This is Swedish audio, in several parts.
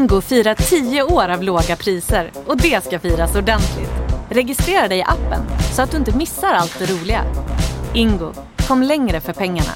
Ingo firar 10 år av låga priser och det ska firas ordentligt. Registrera dig i appen så att du inte missar allt det roliga. Ingo, kom längre för pengarna.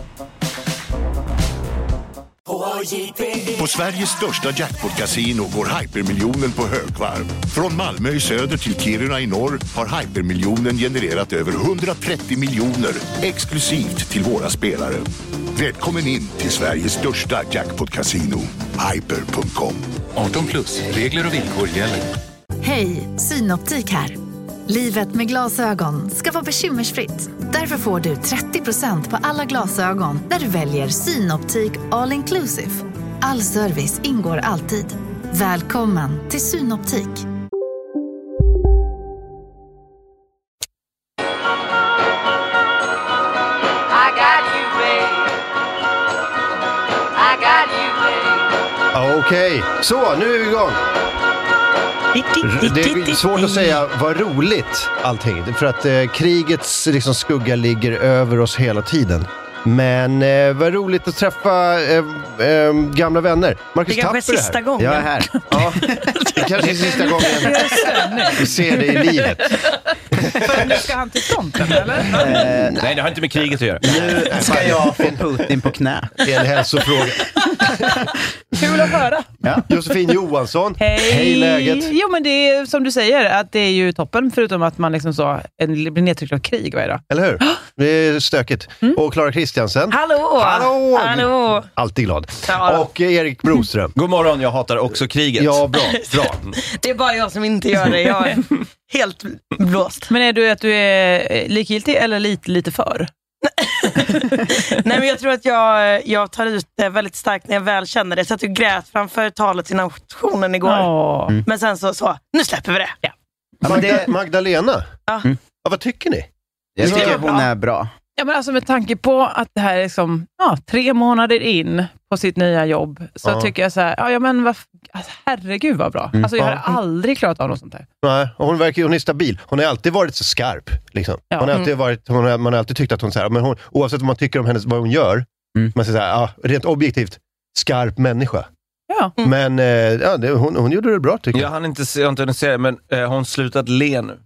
På Sveriges största jackpot-casino går Hypermiljonen på högvarv. Från Malmö i söder till Kiruna i norr har Hypermiljonen genererat över 130 miljoner exklusivt till våra spelare. Välkommen in till Sveriges största jackpot-casino, hyper.com. 18+, regler och villkor gäller. Hej, Synoptik här. Livet med glasögon ska vara bekymmersfritt. Därför får du 30% på alla glasögon när du väljer Synoptik All Inclusive. All service ingår alltid. Välkommen till Synoptik. Okej, så nu är vi igång. Det är svårt att säga vad roligt allting. För att krigets liksom, skugga ligger över oss hela tiden. Men vad roligt att träffa gamla vänner. Marcus det kanske är sista gången. Jag är här. Ja, det kanske är sista gången vi ser det i livet. För nu ska han till fronten, eller? Nej, det har inte med kriget att göra. Nu ska jag få Putin på knä. Det är en hälsofråga. Kul att höra. Ja. Josefin Johansson. Hej läget. Jo, men det är som du säger, att det är ju toppen, förutom att man liksom så blir nedtryckt av krig varje dag. Eller hur? Det är stökigt. Och Clara Kristiansen. Hallå! Alltid glad. Ja. Och Erik Broström. God morgon, jag hatar också kriget. Ja, bra. Det är bara jag som inte gör det. Jag är helt blåst. Men är du att du är likgiltig eller lite för? Nej, men jag tror att jag tar ut det väldigt starkt när jag väl känner det. Så att du grät framför talet till nationen igår. Men sen så nu släpper vi det. Ja. Magdalena. Ja. Ja, vad tycker ni? Jag tycker hon är bra. Ja, men alltså med tanke på att det här är liksom 3 månader in på sitt nya jobb, så tycker jag så här, ja men herregud vad bra. Alltså jag har aldrig klarat av något sånt här. Nej, och hon är stabil. Hon har alltid varit så skarp liksom. Ja. Hon har alltid varit, man har alltid tyckt att hon så här, men hon, oavsett vad man tycker om hennes, vad hon gör, man säger så här, rent objektivt skarp människa. Ja. Men hon gjorde det bra tycker jag. Jag har inte se det, men hon slutat le nu.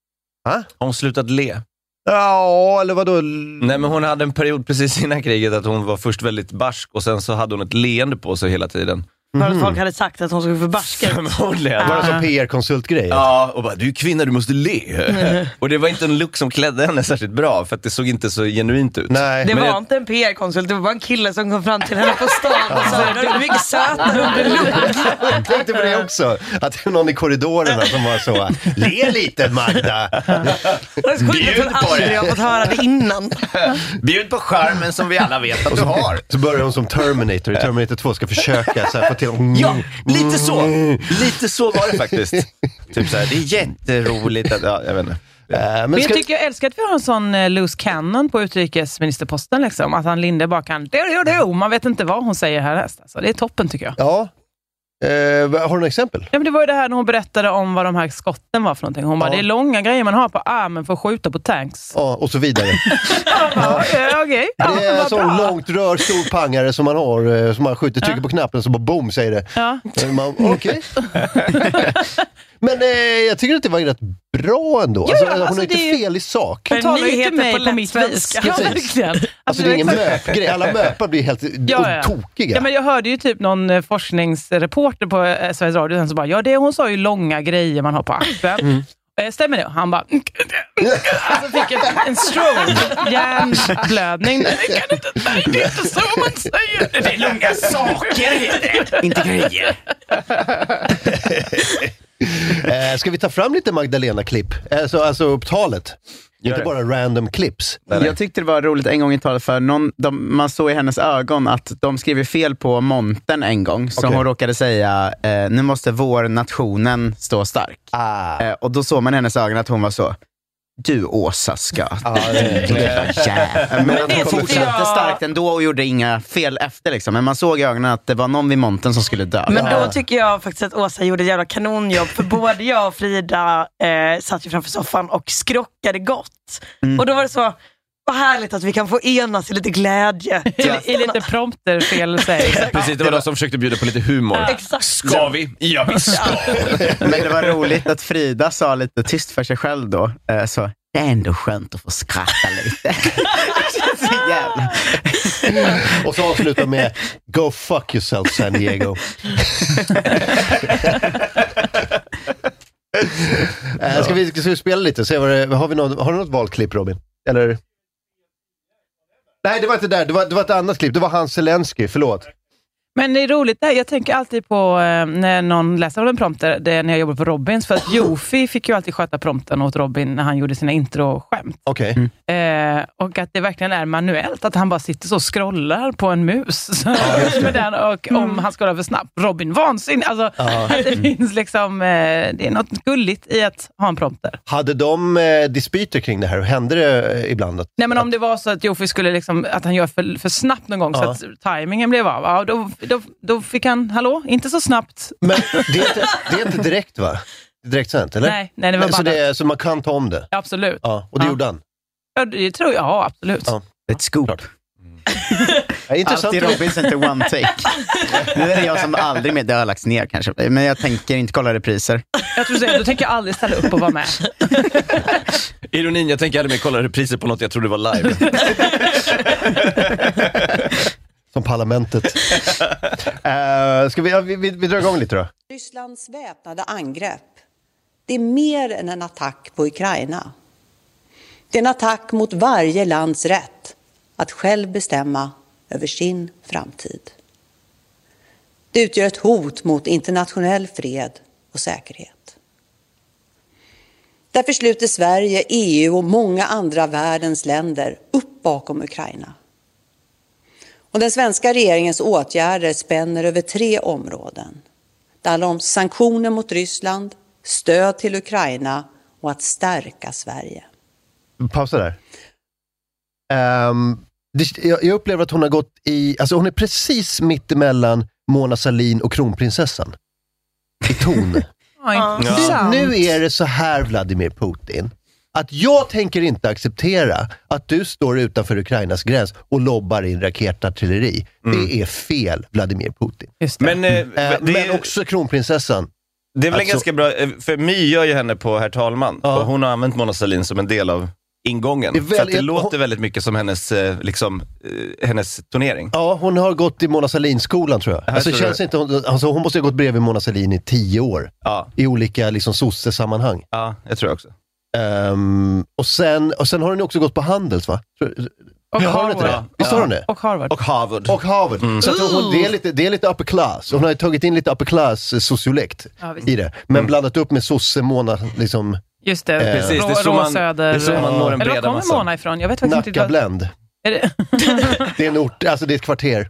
Hon slutat le. Ja, eller vadå? Nej, men hon hade en period precis innan kriget att hon var först väldigt barsk och sen så hade hon ett leende på sig hela tiden. För att folk hade sagt att hon skulle få barsket. Förmodligen. Var det som PR-konsultgrej? Ja, och bara, du är kvinna, du måste le. Och det var inte en look som klädde henne särskilt bra, för att det såg inte så genuint ut. Nej. Det var inte en PR-konsult, det var bara en kille som kom fram till henne på stan och sa, du är mycket sötare under look. Jag tänkte på det också, att det var någon i korridorerna som var så, le lite Magda. Det är sjukt att hon aldrig har fått höra det innan. Bjud på skärmen som vi alla vet att du har. Så börjar hon som Terminator i Terminator 2, ska försöka så här, få till. Ja, lite så var det faktiskt. Typ så här, det är jätteroligt att, jag vet inte. Men jag älskar att vi har en sån loose cannon på utrikesministerposten liksom, att han Linde bara kan man vet inte vad hon säger här nästa. Så det är toppen tycker jag. Ja. Har du några exempel? Ja, men det var ju det här när hon berättade om vad de här skotten var för någonting. Hon bara, det är långa grejer man har på armen för att skjuta på tanks. Ja, och så vidare. Okay. Det är en sån långt rör, stor pangare som man har, som man skjuter, trycker på knappen så bara boom säger det. Ja. Okej. Men jag tycker att det var rätt bra ändå. Hon är inte fel i sak. Hon talar ju till mig på mitt vis. Ja, verkligen. Alltså det är ingen möpgrej. Alla möpar blir helt tokiga. Ja, men jag hörde ju typ någon forskningsreporter på Sveriges Radio som bara, hon sa ju långa grejer man har på axeln. Stämmer det? Han bara alltså fick en stroke, hjärnblödning. Det är inte så man säger. Det är långa saker, inte grejer. Ska vi ta fram lite Magdalena-klipp? Alltså upptalet. Inte bara random clips. Jag tyckte det var roligt en gång i talet för man såg i hennes ögon att de skriver fel på montern en gång. Så hon råkade säga, nu måste vår nationen stå stark. Och då såg man i hennes ögon att hon var så, du Åsa ska. Men hon fortsatte starkt ändå och gjorde inga fel efter liksom. Men man såg i ögonen att det var någon vid monten som skulle dö. Men då tycker jag faktiskt att Åsa gjorde ett jävla kanonjobb. För både jag och Frida satt ju framför soffan och skrockade gott. Och då var det så, Vad härligt att vi kan få enas i lite glädje. I lite prompterfel säger. Precis, det var de som försökte bjuda på lite humor. Exakt. Ska vi? Ja, vi ska. Men det var roligt att Frida sa lite tyst för sig själv då. Så, det är ändå skönt att få skratta lite. Så jävla. Och så avslutar med Go fuck yourself, San Diego. Ska vi spela lite? Se vad det, har du något valklipp, Robin? Eller? Nej, det var inte där. Det var ett annat klipp. Det var Hans Zelensky, förlåt. Men det är roligt där. Jag tänker alltid på när någon läser av en prompter, det är när jag jobbar på Robins, för att Jofi fick ju alltid sköta prompten åt Robin när han gjorde sina intro-skämt. Okej. Och att det verkligen är manuellt, att han bara sitter så och scrollar på en mus med den, och om han scrollar för snabbt, Robin vansinnig. Alltså, att det finns liksom, det är något gulligt i att ha en prompter. Hade de dispyter kring det här? Hände det ibland? Nej, men om det var så att Jofi skulle liksom, att han gör för snabbt någon gång så att tajmingen blev av, då fick han, hallå, inte så snabbt. Men det är inte direkt, va? Direkt sent, eller? Nej, det var bara så man kan ta om det? Absolut. Ja, och det gjorde han? Ja, det tror jag, ja, absolut. Ja. Ett scoop. Intressant. Alltid Robins, inte one take. Nu är det jag som aldrig med, det har lagts ner kanske. Men jag tänker inte kolla repriser. Jag tror så, då tänker jag aldrig ställa upp och vara med. Ironin, jag tänker aldrig mer kolla repriser på något jag trodde var live. Som parlamentet. Ska vi dra igång lite då? Rysslands väpnade angrepp, det är mer än en attack på Ukraina. Det är en attack mot varje lands rätt att själv bestämma över sin framtid. Det utgör ett hot mot internationell fred och säkerhet. Därför sluter Sverige, EU och många andra världens länder upp bakom Ukraina. Och den svenska regeringens åtgärder spänner över 3 områden. Det handlar om sanktioner mot Ryssland, stöd till Ukraina och att stärka Sverige. Pausa där. Jag upplever att hon har gått alltså hon är precis mitt emellan Mona Sahlin och kronprinsessan. I ton. Nu är det så här, Vladimir Putin, att jag tänker inte acceptera att du står utanför Ukrainas gräns och lobbar in raketartilleri. Det är fel, Vladimir Putin. Men också kronprinsessan. Det är väl ganska bra, för My gör ju henne på Herr talman. Och hon har använt Mona Sahlin som en del av ingången. För att det låter väldigt mycket som hennes turnering. Ja, hon har gått i Mona Sahlin-skolan, tror jag. Alltså, känns inte, hon måste ha gått bredvid Mona Sahlin i 10 år. Ja. I olika liksom sosse-sammanhang. Ja, jag tror också. Och sen har hon också gått på Handels, va? Och Harvard. Visst har hon det? Och Harvard. Så att det är lite upper class. Hon har tagit in lite upper class sociolekt i det. Men blandat upp med sosse-Mona liksom. Just det, precis. Det är så man når en breda massa. Eller var kommer Mona ifrån? Jag vet faktiskt inte. Nacka-Bländ. Det är en ort, alltså det är ett kvarter.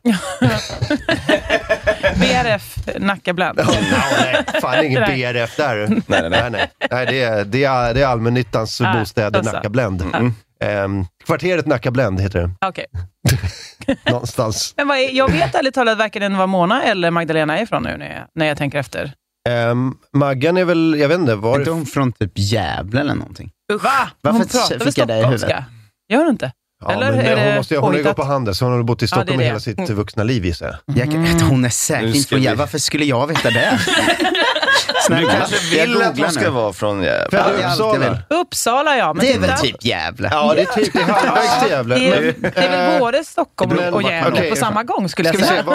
BRF Nacka-Bländ. Nej, fan ingen BRF där. Nej, det är allmännyttans bostäder Nacka-Bländ. Kvarteret Nacka-Bländ heter det. Okej. Någonstans. Men jag vet ärligt talat varken var Mona eller Magdalena är ifrån nu när jag tänker efter. Maggan är väl, jag vet inte, var inte hon från typ Gävle eller någonting? Va? Varför fick jag det i huvudet? Gör hon inte? Ja, eller hon har ju gått på Handels. Hon har gått i Stockholm hela sitt vuxna liv, gissar jag. Hon är säkert inte från Gävle. Varför skulle jag veta det? Du kanske vill att hon ska vara från Gävle. Uppsala, ja. Men det är väl typ Jävle. Ja, det är typ det halvvägs till Gävle. Det är väl både Stockholm och Gävle på samma gång, skulle jag säga.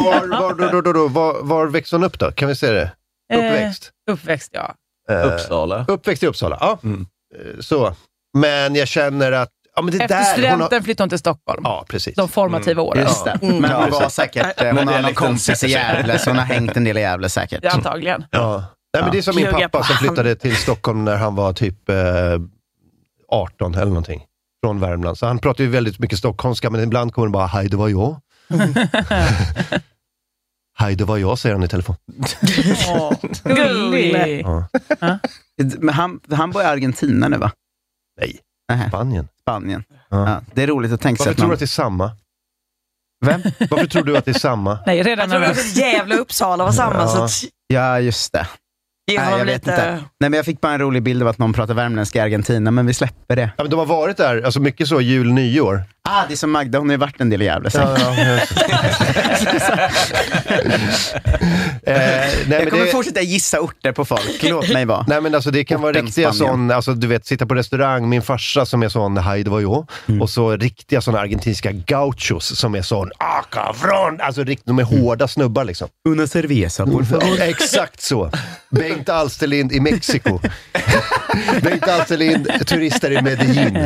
Var växte hon upp då? Kan vi se det? Uppväxt, ja. Uppsala. Uppväxt i Uppsala, ja. Så. Men jag känner att efter studenten flyttade hon till Stockholm. Ja, precis. De formativa åren. Just det. Men hon var säkert, hon har någon kompis i Gävle, så hon har hängt en del i Gävle säkert. Ja, antagligen. Ja. Nej, men det är som min pappa som flyttade till Stockholm när han var typ 18 eller någonting. Från Värmland. Så han pratar ju väldigt mycket stockholmska, men ibland kommer det bara, hej, det var jag. Hej, det var jag, säger han i telefon. Gullig. Ja. Men han bor i Argentina nu, va? Nej. Spanien. Ja, det är roligt att tänka sig. Varför tror du att det är samma? Vem? Varför tror du att det är samma? Nej, redan jag tror att Gävle och Uppsala var samma. Ja. Så att... Ja, just det. Jag vet inte. Nej, men jag fick bara en rolig bild av att någon pratar värmländska i Argentina, men vi släpper det. Ja, men de har varit där, alltså mycket så jul, nyår. Det är som Magda, hon har ju varit en del i Gävle. Jag kommer fortsätta gissa orter på folk, låt mig vara. Nej, men alltså det kan vara riktiga sån, alltså du vet, sitta på restaurang, min farsa som är sån, hej det var jag, och så riktiga såna argentinska gauchos som är sån, cabrón, alltså riktigt, de är hårda snubbar liksom. Una cerveza, por favor. Exakt så. Bengt Alsterlind i Mexiko. Bengt Alsterlind, turister i Medellin.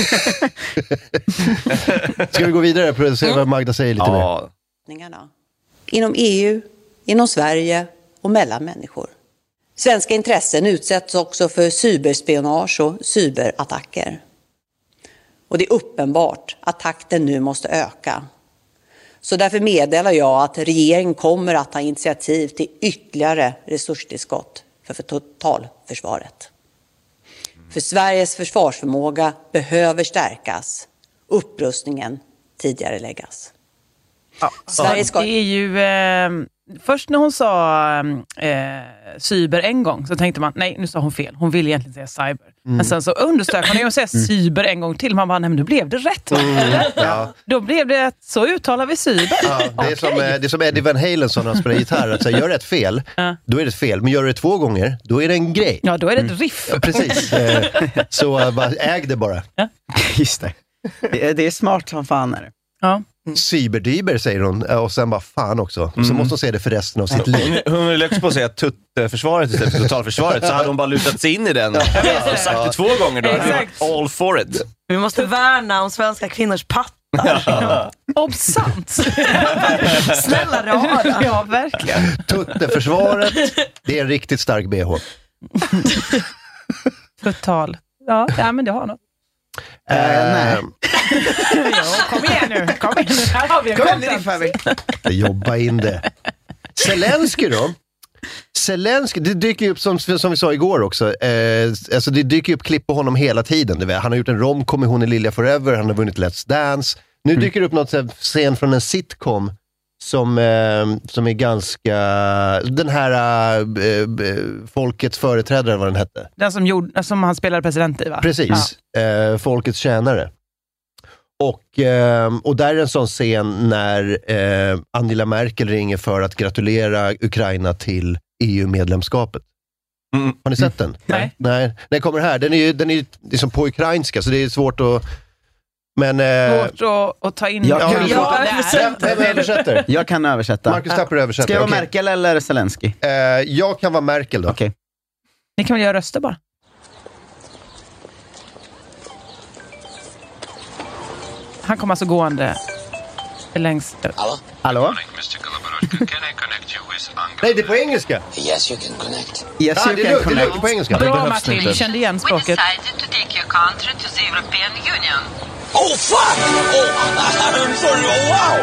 Ska vi gå vidare för att se vad Magda säger lite mer? Inom EU, inom Sverige och mellan människor. Svenska intressen utsätts också för cyberspionage och cyberattacker. Och det är uppenbart att takten nu måste öka. Så därför meddelar jag att regeringen kommer att ta initiativ till ytterligare resurstillskott för totalförsvaret. För Sveriges försvarsförmåga behöver stärkas, upprustningen tidigareläggas. Sverige ska... Det är ju... Först när hon sa cyber en gång så tänkte man, nej nu sa hon fel. Hon ville egentligen säga cyber. Men sen så undersökte man och säga cyber en gång till. Man bara, nej men nu blev det rätt. Då blev det att så uttalar vi cyber. Ja, det är som Eddie Van Halen som han spelar gitarr. Att gör det ett fel, då är det ett fel. Men gör det 2 gånger, då är det en grej. Ja, då är det ett riff. Ja, precis. Så bara, äg det bara. Ja. Just det. Det är smart som fan är det. Ja. Cyberdyber säger hon, och sen bara fan också. Så måste hon säga det för resten av sitt liv. Hon är lätt på att säga tuttförsvaret istället för totalförsvaret, så hade hon bara lutat sig in i den och sagt det 2 gånger då. All for it. Vi måste värna om svenska kvinnors pattar. Obsant. Snälla rara. Ja, verkligen. Tutteförsvaret, det är en riktigt stark BH. Total. Ja, men det har något. Nej. Kom igen nu. Här har vi en jobba in det. Zelensky då? Zelensky, det dyker upp som vi sa igår också. Alltså det dyker upp klipp på honom hela tiden. Han har gjort en romcom med Hon är Lilja Forever. Han har vunnit Let's Dance. Nu dyker det upp något scen från en sitcom som är ganska... Den här Folkets företrädare, vad den hette. Den som han spelade president i, va? Precis. Ja. Folkets tjänare. Och där är en sån scen när Angela Merkel ringer för att gratulera Ukraina till EU-medlemskapet. Har ni sett den? Nej. Den kommer här. Den är liksom på ukrainska, så det är svårt att... Men, svårt att ta in... Jag kan översätta. Marcus Tapper översätter. Ska jag vara Merkel eller Zelensky? Jag kan vara Merkel då. Okay. Ni kan väl göra röster bara. Han kommer alltså gående längs... Hallå? Nej, det är på engelska. Yes, you can connect. Yes, you can connect. Det är på engelska. Bra, Martin. Du kände igen språket. We decided to take your country to the European Union. Oh, fuck! Oh, I'm sorry. Oh, wow!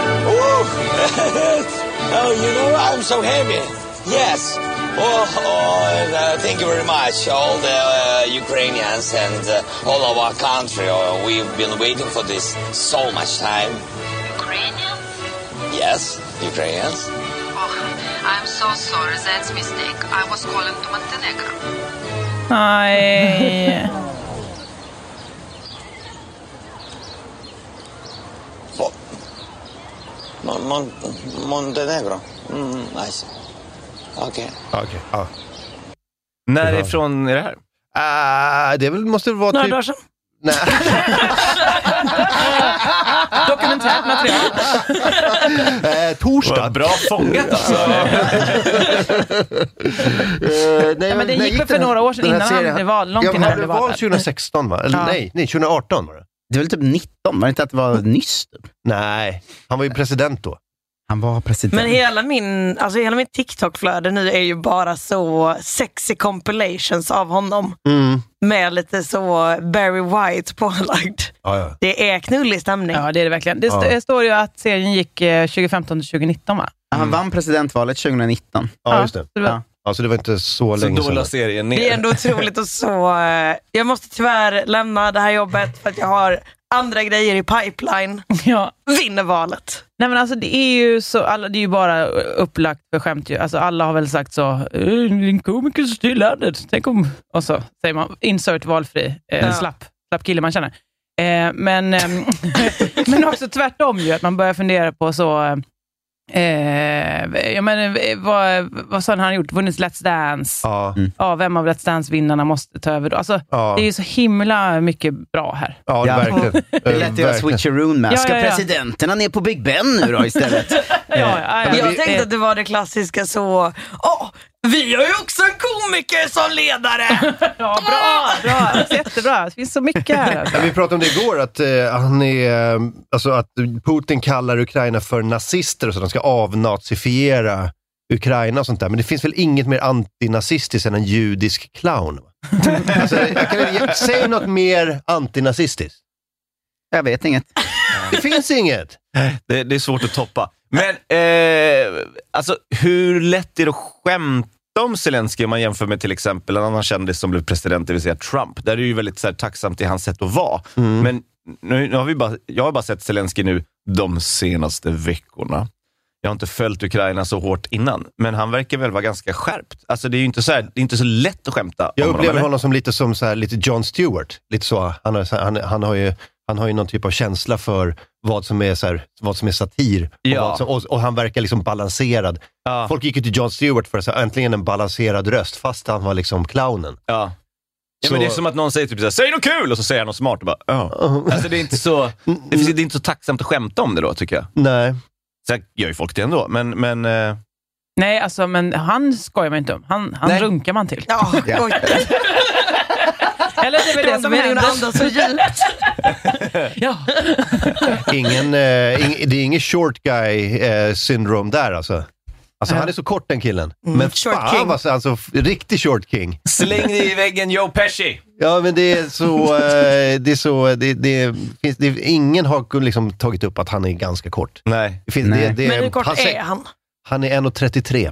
Oh, you know, I'm so happy. Yes. Thank you very much. All the Ukrainians and all of our country, we've been waiting for this so much time. Ukrainians? Yes, Ukrainians. Oh, I'm so sorry. That's a mistake. I was calling to Montenegro. Nej. Montenegro. Nice. Okej. Ja. När ifrån är det här? Det måste vara några dagar sedan. Nej. Dokumentärt material. Torsdag. Bra fångat alltså. Men det gick för några år sedan innan han blev vald. Långt innan han blev vald. Det var 2016 va? Eller nej, 2018 var det. Det var väl typ 19, var det inte att det var nyss? Nej, han var ju president då. Han var president. Men hela min TikTok-flöde nu är ju bara så sexy compilations av honom. Med lite så Barry White pålagd. Ja. Det är knullig stämning. Ja, det är det verkligen. Det står ju att serien gick 2015 till 2019, va? Han vann presidentvalet 2019. Ja, just det. Alltså det var inte så länge sedan. Så då la serien ner. Det är ändå otroligt och så... Jag måste tyvärr lämna det här jobbet för att jag har andra grejer i pipeline, vinner valet. Nej men alltså det är ju så, det är ju bara upplagt för skämt ju. Alltså alla har väl sagt så, en komiker så styr landet. Tänk om, och så säger man, insert valfri, slapp kille man känner. Men också tvärtom ju, att man börjar fundera på så, vad sa han gjort? Vunnit Let's Dance. Vem av Let's Dance-vinnarna måste ta över då? Alltså, det är ju så himla mycket bra här. Ja, verkligen. Det är lätt att göra switcheroon med. Ska presidenterna ner på Big Ben nu då istället? Jag tänkte att det var det klassiska så, vi har ju också en komiker som ledare. Ja, bra. Jättebra. Det finns så mycket här. Vi pratade om det igår, att han är, alltså att Putin kallar Ukraina för nazister och så de ska avnazifiera Ukraina och sånt där. Men det finns väl inget mer antinazistiskt än en judisk clown? Alltså, säg något mer antinazistiskt. Jag vet inget. Det finns inget. Det är svårt att toppa. Men alltså, hur lätt är det att skämta om Zelensky om man jämför med till exempel en annan kändis som blev president, det vill säga Trump? Där är det ju väldigt så här, tacksamt i hans sätt att vara. Men nu har jag har bara sett Zelensky nu de senaste veckorna. Jag har inte följt Ukraina så hårt innan, men han verkar väl vara ganska skärpt. Alltså det är ju inte så här, det är inte så lätt att skämta. Jag upplever honom som lite Jon Stewart, lite så. Han har ju någon typ av känsla för vad som är så här, vad som är satir och han verkar liksom balanserad. Folk gick ju till Jon Stewart för att säga äntligen en balanserad röst, fast han var liksom clownen. Ja, men det är som att någon säger typ så här, säg något kul, och så säger han något smart och bara, Alltså det är inte så det är inte så tacksamt att skämta om det då, tycker jag. Nej. Så gör ju folk det ändå, men nej, alltså, men han skojar man inte om. Han runkar man till. Ja. Eller det är väl det som händer. Så djupt. Ja. Det är ingen short guy syndrom där alltså. Alltså han är så kort, den killen. Men fan vad alltså, riktig short king. Släng dig i väggen, Joe Pesci. Ja, men det är så ingen har liksom tagit upp att han är ganska kort. Nej. Men hur kort är han? Han är 1,33.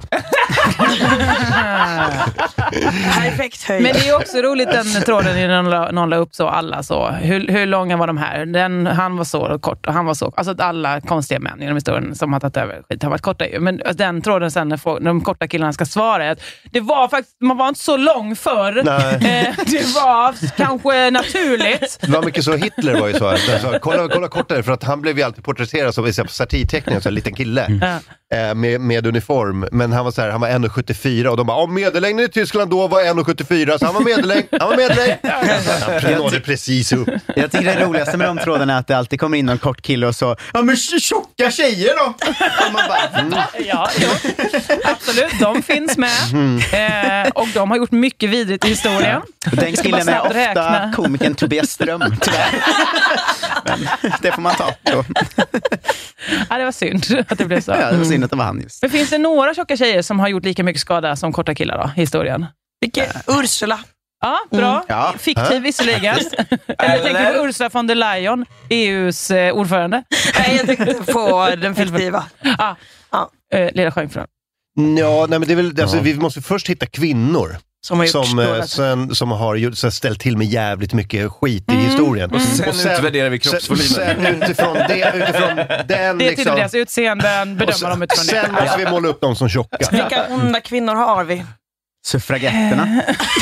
Perfekt höjd. Men det är också roligt den tråden i någon la upp så alla så. Hur långa var de här? Han var så kort och han var så. Alltså att alla konstiga män genom historien som har tagit över skit har varit korta. Men den tråden sen när de korta killarna ska svara att det var faktiskt, man var inte så lång förr. Det var kanske naturligt. Det var mycket så, Hitler var ju så. Alltså, kolla kortare, för att han blev ju alltid porträtterad som satirteckning, så en liten kille. Med uniform, men han var så här, han var 1,74 och de bara, medellängden i Tyskland då var 1,74, så han var medellängd. Han nådde precis upp. Jag tycker det roligaste med de trådarna är att det alltid kommer in någon kort kille och så, men tjocka tjejer då? Och man bara, Ja, absolut, de finns med. Och de har gjort mycket vidrigt i historien. Den killen är ofta komikern Tobias Ström, tyvärr. Men det får man ta då. Ja, det var synd att det blev så. Ja, det var synd att det var han just. Men finns det några tjocka tjejer som har gjort lika mycket skada som korta killar då, i historien? Ursula. Ja, bra. Fiktiv visserligen. Eller tänker på Ursula von der Leyen, EUs ordförande? Nej, jag tänkte på den fiktiva. Lilla Sjöjungfrun. Ja, nej, men det är väl, alltså, vi måste först hitta kvinnor som har ställt till med jävligt mycket skit i historien. Och sen utvärderar vi kroppsvolymen. Sen utifrån den det är till deras utseenden, bedömer de utifrån det. Sen måste vi måla upp dem som tjocka. Vilka onda kvinnor har vi? Suffragetterna.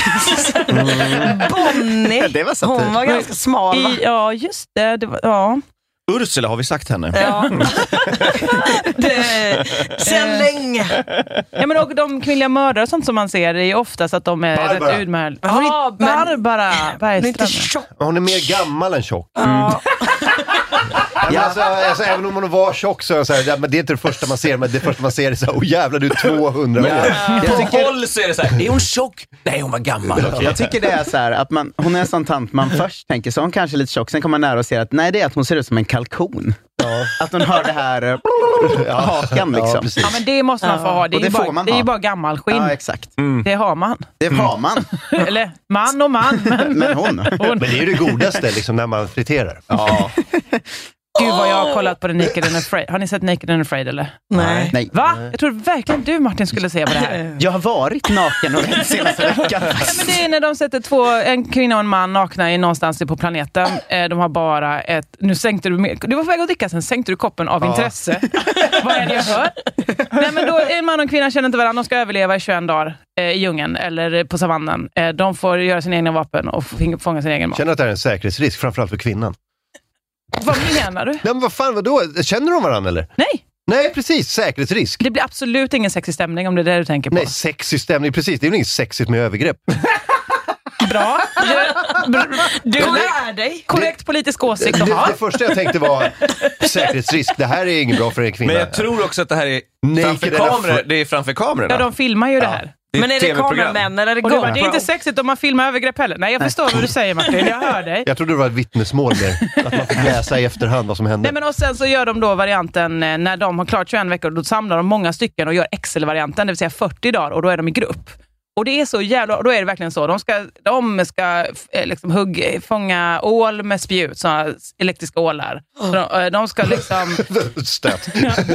Bonnie. Det var hon var ganska smal, va? Ja, just det. Ja. Ursula har vi sagt henne. Ja. Sen länge. Ja, men och de kvinnliga mördare och sånt som man ser är ju oftast att de är rätt utmärkta. Barbara Bergström. Hon är mer gammal än tjock. Alltså, även om hon var tjock så men det är inte det första man ser, men det första man ser är så här, jävlar, du är 200 år. På håll så är det så här, är hon tjock? Nej, hon var gammal. Jag tycker det är så här att hon är en sån tant man först tänker så hon kanske är lite tjock, sen kommer man nära och ser att nej, det är att hon ser ut som en kalkon. Att hon har det här hakan liksom. Ja, men det måste man få ha. Det är ju bara gammal skinn. Ja, exakt. Det har man. Det har man. Eller man och man. Men hon. Men det är ju det godaste liksom, när man friterar. Ja. Gud vad jag har kollat på The Naked and Afraid. Har ni sett Naked and Afraid eller? Nej. Va? Jag tror verkligen du Martin skulle se på det här. Jag har varit naken och den senaste veckan. Men det är när de sätter en kvinna och en man nakna i någonstans på planeten. De har bara nu sänkte du var på väg att dricka, sen sänkte du koppen av intresse. Vad är det jag hör? Nej, men då är en man och en kvinna känner inte varandra. De ska överleva i 21 dagar i djungeln eller på savannen. De får göra sina egna vapen och fånga sin egen mat. Känner att det är en säkerhetsrisk, framförallt för kvinnan. Vad menar du? Nej, men vad fan, vadå? Känner de varandra eller? Nej, precis. Säkerhetsrisk. Det blir absolut ingen sexig stämning om det är det du tänker på. Nej, sexig stämning, precis. Det är väl inget sexigt med övergrepp. Bra. Du lär dig. Korrekt politisk åsikt att ha. Det första jag tänkte var säkerhetsrisk. Det här är ingen bra för en kvinna. Men jag tror också att det här är framför kamerorna. Ja, de filmar ju det här. Men är det kameramän eller är det GoPro? Det är inte sexigt om man filmar övergrepp heller. Nej, jag förstår vad du säger Martin, jag hör dig. Jag trodde det var ett vittnesmål där. Att man fick läsa i efterhand vad som hände. Nej, men och sen så gör de då varianten när de har klart 21 veckor. Då samlar de många stycken och gör Excel-varianten, det vill säga 40 dagar. Och då är de i grupp. Och det är så jävla, då är det verkligen så. De ska liksom fånga ål med spjut, såna elektriska ålar. Så de ska liksom stöt.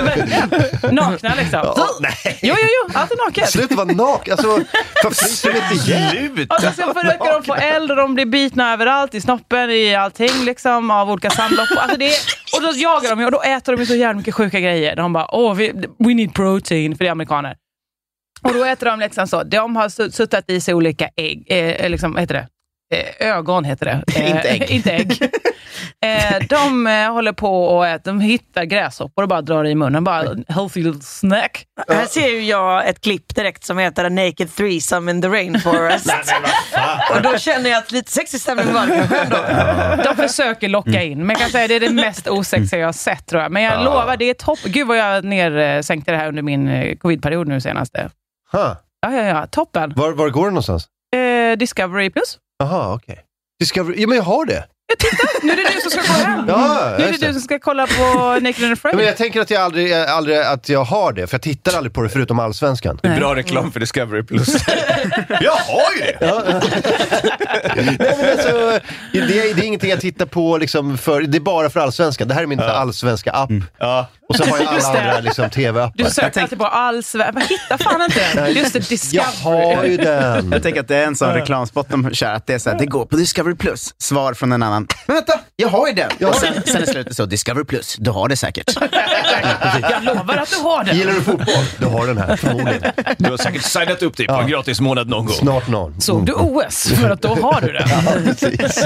Nakna liksom. Nej. Jo, allt är naket. Sluta vara naken. Alltså, fryser inte igen. Och så försöker de få eld och de blir bitna överallt, i snoppen, i allting liksom, av olika sandlopp. Alltså och då jagar de och då äter de så jävla mycket sjuka grejer. De bara, we need protein, för det är amerikaner. Och då äter de liksom så. De har suttit i sig olika ägg. Liksom, vad heter det? Ögon heter det. Inte ägg. Inte ägg. De håller på och äter. De hittar gräshoppor och bara drar i munnen. Bara healthy little snack. Här ser ju jag ett klipp direkt som heter A Naked Threesome in the Rainforest. Och då känner jag att lite sexig stämning var det kanske ändå. De försöker locka in. Men jag kan säga det är det mest osexiga jag har sett, tror jag. Men jag lovar, det är topp. Gud vad jag nersänkte det här under min covid-period nu senaste. Ja, toppen. Var går det någonstans? Discovery Plus. Jaha, okej. Discovery, ja men jag har det. Titta, nu är det du som ska gå hem. Ja, nu är det du som ska kolla på Naked and Afraid. Men jag tänker att jag aldrig att jag har det, för jag tittar aldrig på det förutom Allsvenskan. Det är bra reklam för Discovery Plus. Jag har ju det! Ja. Nej, men alltså, det är ingenting jag tittar på liksom det är bara för Allsvenskan. Det här är min allsvenska app. Ja. Och så har jag alla andra liksom, tv-appar. Du söker alltid på Allsvenskan. Vad hittar fan inte? Just det, Discovery. Jag har ju den. Jag tänker att det är en sån reklamspot de kör, att det är så här, det går på Discovery Plus. Svar från en annan. Men vänta, jag har ju den. Och sen är slutet så, Discovery Plus, du har det säkert. Jag lovar att du har den. Gillar du fotboll? Du har den här, förmodligen. Du har säkert signat upp dig på en gratis månad någon gång. Snart någon. Såg du OS? För att då har du den. Ja, precis.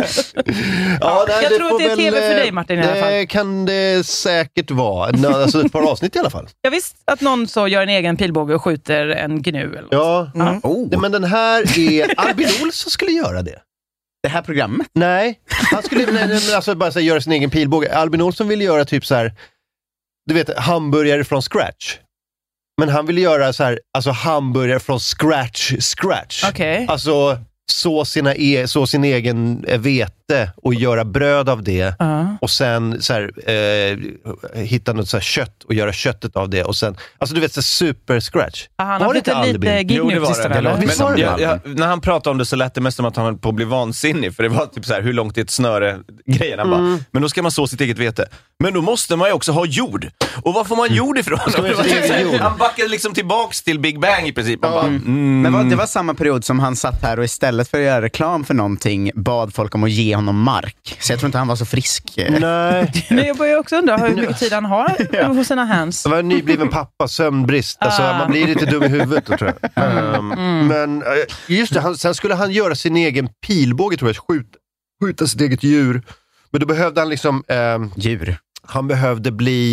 Jag tror att det är tv för dig, Martin, i alla fall. Det kan det säkert vara. Alltså ett par avsnitt i alla fall. Jag visste att någon så gör en egen pilbåge och skjuter en gnu. Eller ja. Men den här är Albin Olsson skulle göra det. Det här programmet? Nej, han skulle alltså bara så här, göra sin egen pilbåge. Albin Olsson ville göra typ så här, du vet, hamburgare från scratch. Men han ville göra så här, alltså hamburgare från scratch. Okay. Alltså så sin egen vete och göra bröd av det. Och sen så här, hitta något så här kött och göra köttet av det. Och sen, alltså du vet, så super scratch. Han har lite gig nu på sistone, eller? När han pratade om det så lät det mest som att han höll på att bli vansinnig. För det var typ så här, hur långt är ett snöre grejen. Han bara, men då ska man så sitt eget vete. Men då måste man ju också ha jord. Och var får man jord ifrån? Han backade liksom tillbaks till Big Bang i princip. Men det var samma period som han satt här och istället för att göra reklam för någonting bad folk om att ge honom mark. Så jag tror inte han var så frisk. Nej. Men jag börjar också undra hur mycket tid han har på sina hands. Det var en nybliven pappa, sömnbrist. Alltså man blir lite dum i huvudet, tror jag. Men just det, sen skulle han göra sin egen pilbåge, tror jag. Skjuta sitt eget djur. Men då behövde han liksom... djur. Han behövde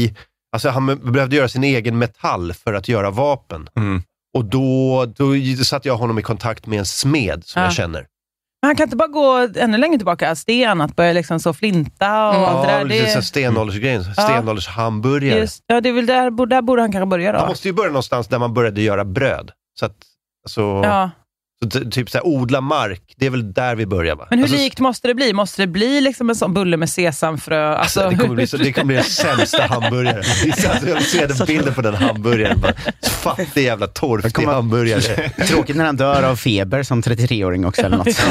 han behövde göra sin egen metall för att göra vapen. Och då satte jag honom i kontakt med en smed som jag känner. Men han kan inte bara gå ännu längre tillbaka. Sten, att börja liksom så flinta och allt det där. Det är stenåldersgrejen. Stenålders hamburgare. Ja, det är väl där borde han kanske börja då. Han måste ju börja någonstans där man började göra bröd. Så att, alltså, Så typ så här, odla mark, det är väl där vi börjar, va? Men hur likt måste det bli? Måste det bli liksom en sån bulle med sesamfrö? Alltså, det kommer bli den sämsta hamburgaren. Jag ser den bilden på den hamburgaren. Fattig jävla torftig hamburgare. Tråkigt när han dör av feber som 33-åring också eller något.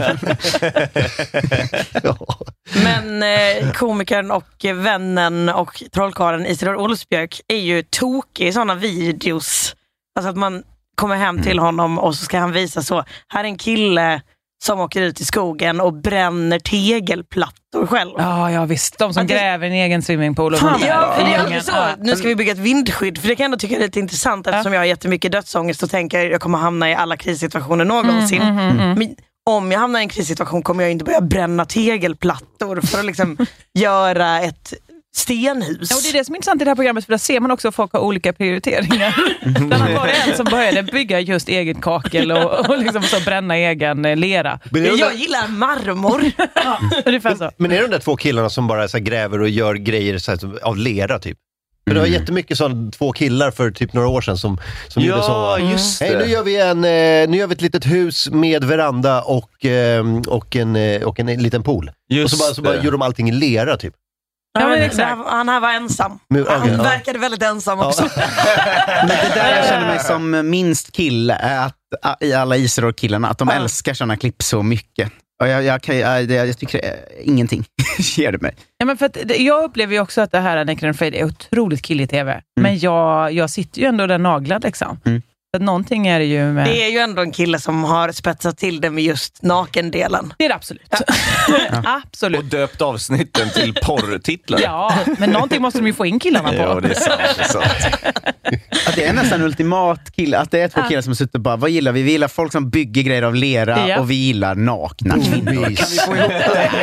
Men komikern och vännen och trollkarlen Isidor Olsbjörk är ju tokig i sådana videos. Alltså att man kommer hem till honom och så ska han visa så. Här är en kille som åker ut i skogen och bränner tegelplattor själv. Ja, visst. De som gräver en egen swimmingpool. Och ja, för det är också så. Nu ska vi bygga ett vindskydd. För det kan jag ändå tycka är lite intressant eftersom jag har jättemycket dödsångest och tänker jag kommer hamna i alla krissituationer någonsin. Men om jag hamnar i en krissituation kommer jag inte börja bränna tegelplattor för att liksom göra ett stenhus. Ja, och det är det som är intressant i det här programmet, för där ser man också att folk har olika prioriteringar. Där var det en som började bygga just eget kakel och liksom så bränna egen lera. Jag gillar marmor. Men är det de där två killarna som bara så här gräver och gör grejer så här, av lera typ? Men det var jättemycket sådana två killar för typ några år sedan som gjorde så. Just det. Hej, nu gör vi ett litet hus med veranda och en liten pool. Och så bara gör de allting i lera typ. Ja, men han här var ensam. Han verkade väldigt ensam också. Men det där jag känner mig som minst kille är att i alla Isidor-killarna att de älskar sådana klipp så mycket. Och jag tycker ingenting ger det mig. Ja, men för att jag upplever ju också att det här Naked and Afraid är otroligt killig i tv. Men jag sitter ju ändå där naglad liksom. Att någonting är det ju med... Det är ju ändå en kille som har spetsat till det med just nakendelen. Det är det absolut. Absolut. Och döpt avsnitten till porrtitlar. Ja, men någonting måste de ju få in killarna på. Ja, det är sant. Att det är nästan ultimat kille. Att det är två killar som sitter och bara, vad gillar vi? Vi gillar folk som bygger grejer av lera och vi gillar nakna kvinnor. Kan vi få ihop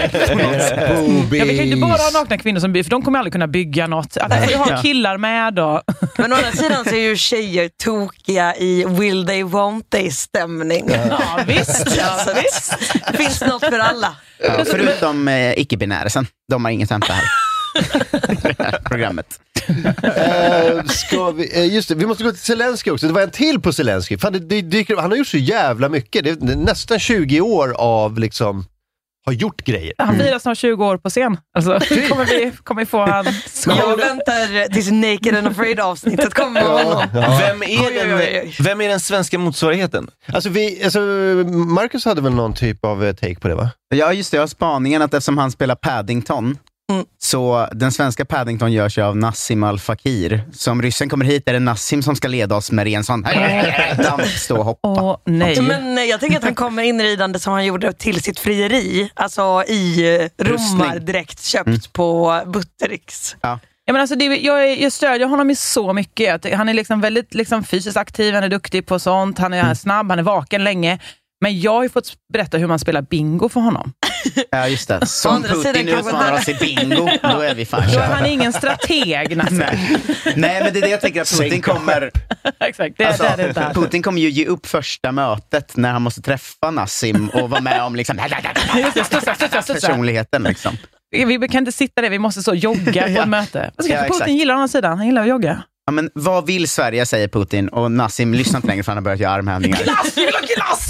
det? Ja, vi kan ju inte bara ha nakna kvinnor som bygger, för de kommer aldrig kunna bygga något. Att vi har killar med då. Men å andra sidan så är ju tjejer tokiga i will they won't they stämning. Ja, visst. Ja, visst. Det finns något för alla. Ja, förutom icke-binäresen. De har inget hänt här. Programmet. Just det, vi måste gå till Zelensky också. Det var en till på Zelensky. Fan, han har gjort så jävla mycket. Det är nästan 20 år av liksom har gjort grejer. Han firar snart 20 år på scen. Alltså, kommer vi få han skål. Jag väntar tills Naked and Afraid avsnittet kommer med honom. Ja. Vem är den svenska motsvarigheten? Alltså Marcus hade väl någon typ av take på det, va? Ja, just det. Jag har spaningen att eftersom han spelar Paddington så den svenska Paddington görs ju av Nassim Al-Fakir. Så om ryssen kommer hit är det Nassim som ska leda oss med en sån damp, stå och hoppa. Nej. Men jag tänker att han kommer inridande som han gjorde till sitt frieri. Alltså i romardräkt köpt på Buttericks. Ja. Ja, men alltså jag stödjer honom i så mycket. Han är liksom väldigt liksom fysiskt aktiv, han är duktig på sånt, han är snabb, han är vaken länge. Men jag har ju fått berätta hur man spelar bingo för honom. Ja, just det. Som Putin utmanar oss i bingo, då är vi fan. Då är han ingen strateg. Nej, men det är det jag tänker att Putin kommer... Exakt, Putin kommer ju ge upp första mötet när han måste träffa Nassim och vara med om liksom... personligheten liksom. Vi kan inte sitta där, vi måste så jogga på ett möte. Putin gillar å andra sidan, han gillar att jogga. Ja, men vad vill Sverige, säger Putin, och Nassim lyssnar inte längre för han har börjat göra armhävningar. Glass, jag vill ha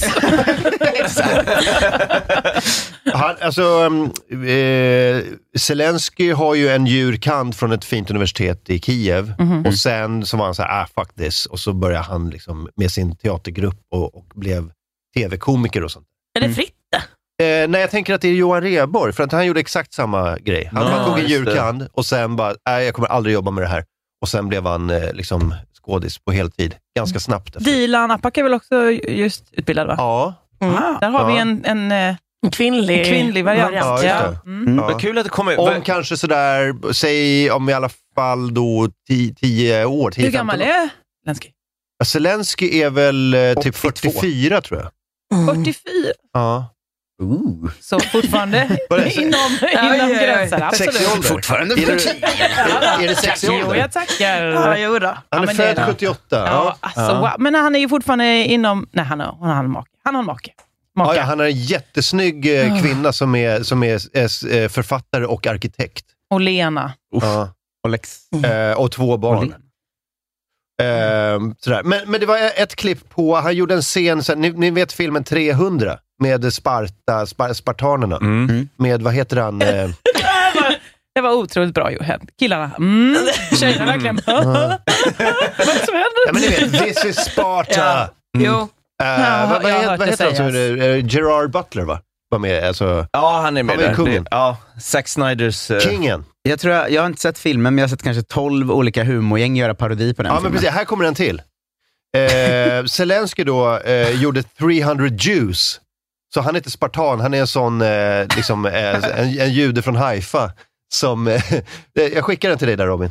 glass! Zelensky har ju en djurkand från ett fint universitet i Kiev. Och sen så var han så här, fuck this. Och så började han liksom med sin teatergrupp och blev tv-komiker och sånt. Är det fritt? Nej, jag tänker att det är Johan Rheborg, för att han gjorde exakt samma grej. Han tog en djurkand och sen bara, jag kommer aldrig jobba med det här. Och sen blev han liksom skådis på heltid. Ganska snabbt. Dilan Apak är väl också just utbildad, va? Ja. Där har vi en kvinnlig variant. Ja, Men kul att det kommer... Om kanske sådär, säg om i alla fall då 10 år. 10, hur gammal är Zelensky? Zelensky är väl typ 44, tror jag. 44? Ja. Så fortfarande inom gränsen, absolut. Fortfarande är det sexig ålder? Jo, jag tackar. Han är född 78. Ja, alltså, wow. Men han är ju fortfarande inom... Nej, han har en make. Han har en make. Ja, han är en jättesnygg kvinna som är författare och arkitekt. Och Lena. Och Lex. Och 2 barn. Sådär. Men det var ett klipp på, han gjorde en scen, ni vet filmen 300 med spartanerna. Med, vad heter han? Det var otroligt bra, Johan. Killarna. Tjejerna verkligen. Vad som händer? Ja, men ni vet, this is Sparta. Jo. Vad heter han? Gerard Butler, va? Var med, alltså, ja, han är med där. Kungen. Ja, Zack Snyders... Kingen. Jag har inte sett filmen, men jag har sett kanske 12 olika humorgäng göra parodi på den filmen. Men precis, här kommer den till. Zelensky då gjorde 300 Jews. Så han är inte spartan, han är en sån liksom, en jude från Haifa som jag skickar den till dig där, Robin.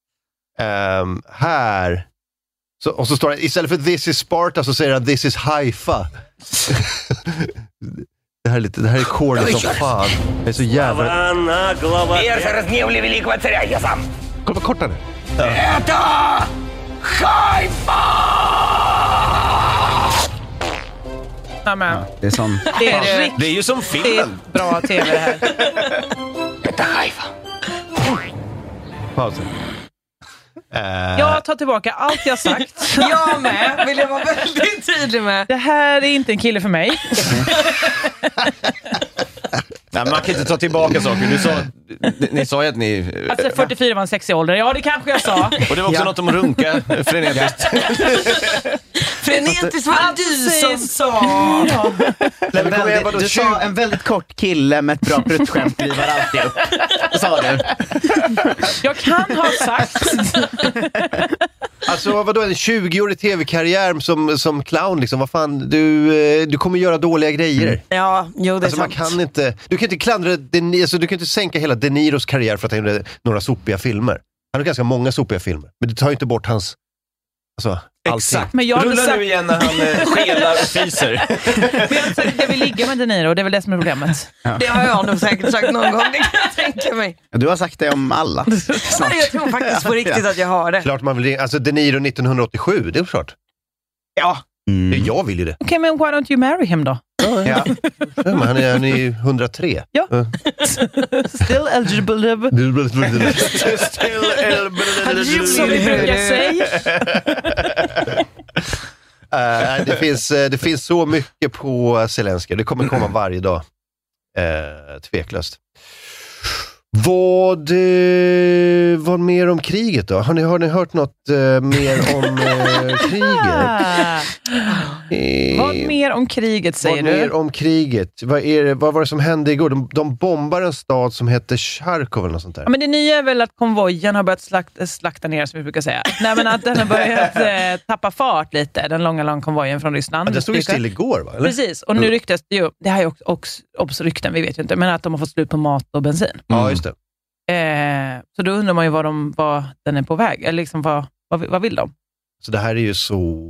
Här så, och så står det, istället för this is Sparta så säger han this is Haifa. Det här är kordet som fan. Det är så jävla... Kolla vad kort han är. Это Хайфа! Amen. Det är sån... Det är ju som film. Det är bra tv det här. Это Хайфа. Pausen. Jag tar tillbaka allt jag sagt. Jag med, vill jag vara väldigt tydlig med. Det här är inte en kille för mig. Nej, man kan inte ta tillbaka saker. Ni sa ju att ni... Alltså 44 var en sexig ålder. Ja, det kanske jag sa. Och det var också något om att runka frenetiskt. Frenetiskt var det du som sa. Du sa en väldigt kort kille med ett bra pruttskämt klivar alltid upp. Sa du? Jag kan ha sagt. Alltså vadå, en 20-årig tv-karriär som clown liksom, vad fan, du kommer göra dåliga grejer. Ja, jo, det är alltså, man sant. kan inte, du kan inte klandra alltså, du kan inte sänka hela De Niros karriär för att han gjorde några sopiga filmer. Han har ganska många sopiga filmer, men det tar ju inte bort hans, alltså, exakt. Men jag rullar nu igen när han skelar och fiser. Men jag vill ligga med De Niro, det är väl det som är problemet. Ja. Det har jag nog säkert sagt någon gång, det kan jag tänka mig. Du har sagt det om alla. Jag tror faktiskt på riktigt att jag har det. Klart man vill, alltså De Niro 1987, det är klart. Ja. Jag vill ju det. Okej, men why don't you marry him då? Ja. Men han är ju 103. Ja. Still eligible. Som vi brukar säga. Det finns så mycket på Zelensky. Det kommer komma varje dag. Tveklöst. Vad mer om kriget då? Har ni hört något mer om kriget? Vad mer om kriget säger vad du? Vad mer om kriget? Vad var det som hände igår? De bombar en stad som heter Charkov eller något sånt där. Ja, men det nya är väl att konvojen har börjat slakta ner, som vi brukar säga. Nej, men att den har börjat tappa fart lite, den långa konvojen från Ryssland. Ja, den stod ju still igår, va? Eller? Precis, och nu ryktas det ju, det här är också rykten, vi vet ju inte, men att de har fått slut på mat och bensin. Ja, just det. Så då undrar man ju vad den är på väg, eller liksom vad vill de? Så det här är ju så...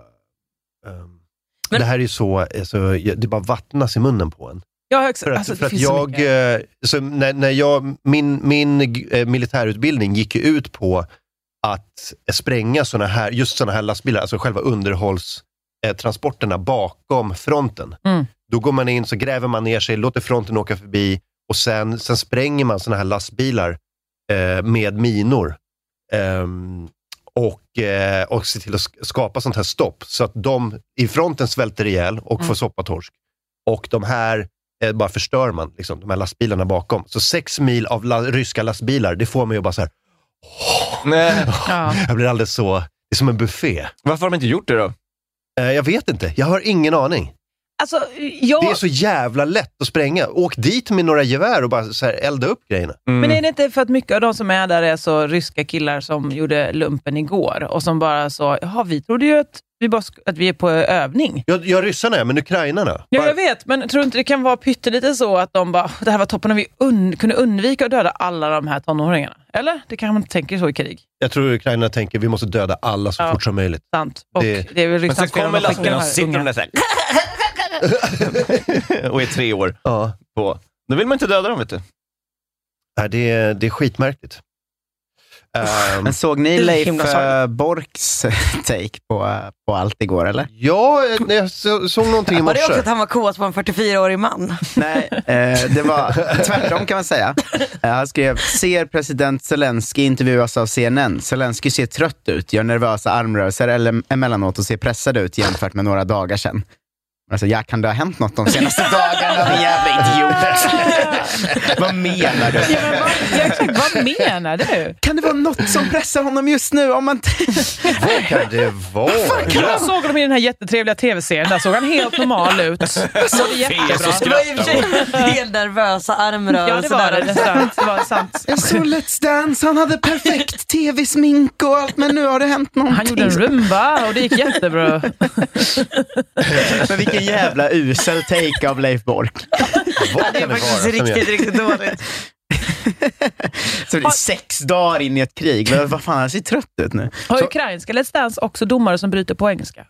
det här är ju så... Alltså, det bara vattnas i munnen på en. Ja, för att jag... Så när jag... Min militärutbildning gick ju ut på att spränga såna här lastbilar, alltså själva underhållstransporterna bakom fronten. Då går man in, så gräver man ner sig, låter fronten åka förbi och sen spränger man såna här lastbilar med minor. Och se till att skapa sånt här stopp så att de i fronten svälter ihjäl och får soppatorsk. Och de här bara förstör man, liksom, de här lastbilarna bakom. Så 6 mil av ryska lastbilar, det får man ju bara så här. Jag blir alldeles så, det är som en buffé. Varför har de inte gjort det då? Jag vet inte, jag har ingen aning. Alltså, det är så jävla lätt att spränga. Åk dit med några gevär och bara så här elda upp grejerna. Men är det inte för att mycket av de som är där är så ryska killar som gjorde lumpen igår och som bara så, vi trodde ju att vi är på övning. Ja, ryssarna är, men ukrainarna. Ja, jag vet, men tror inte det kan vara pyttelite så att de bara, det här var toppen och vi kunde undvika att döda alla de här tonåringarna? Eller? Det kan man inte tänka så i krig. Jag tror ukrainarna tänker, vi måste döda alla så fort som möjligt. Sant. Och det är väl men sen kommer lastbilen och sitter de där så här. Och är 3 år på. Då vill man inte döda dem, vet du. Nej, det är skitmärkligt. Men såg ni Leif Borks take på allt igår, eller? Ja, jag såg någonting i Var det också morse. att han var kåt på en 44-årig man? Nej, det var tvärtom kan man säga. Han skrev, ser president Zelensky intervjuas av CNN. Zelensky ser trött ut, gör nervösa armrörelser eller emellanåt och ser pressad ut jämfört med några dagar sedan. Alltså, kan det ha hänt något de senaste dagarna, din jävla idiot? Vad menar du? Vad menar du? Kan det vara något som pressar honom just nu? Om man Vad kan det vara? Jag såg honom i den här jättetrevliga tv-serien. Där såg han helt normal ut. Så det jättebra. Det var i och för sig helt nervösa armrörelser. Ja, det var det. Det var sant. Jag såg Let's Dance, han hade perfekt tv-smink och allt, men nu har det hänt någonting. Han gjorde en rumba och det gick jättebra. Men vilken jävla usel take av Leif Bork. Det är faktiskt riktigt dåligt. Så det är 6 dagar in i ett krig. Vad fan, han ser trött ut nu. Har ukrainska Let's Dance också domare som bryter på engelska?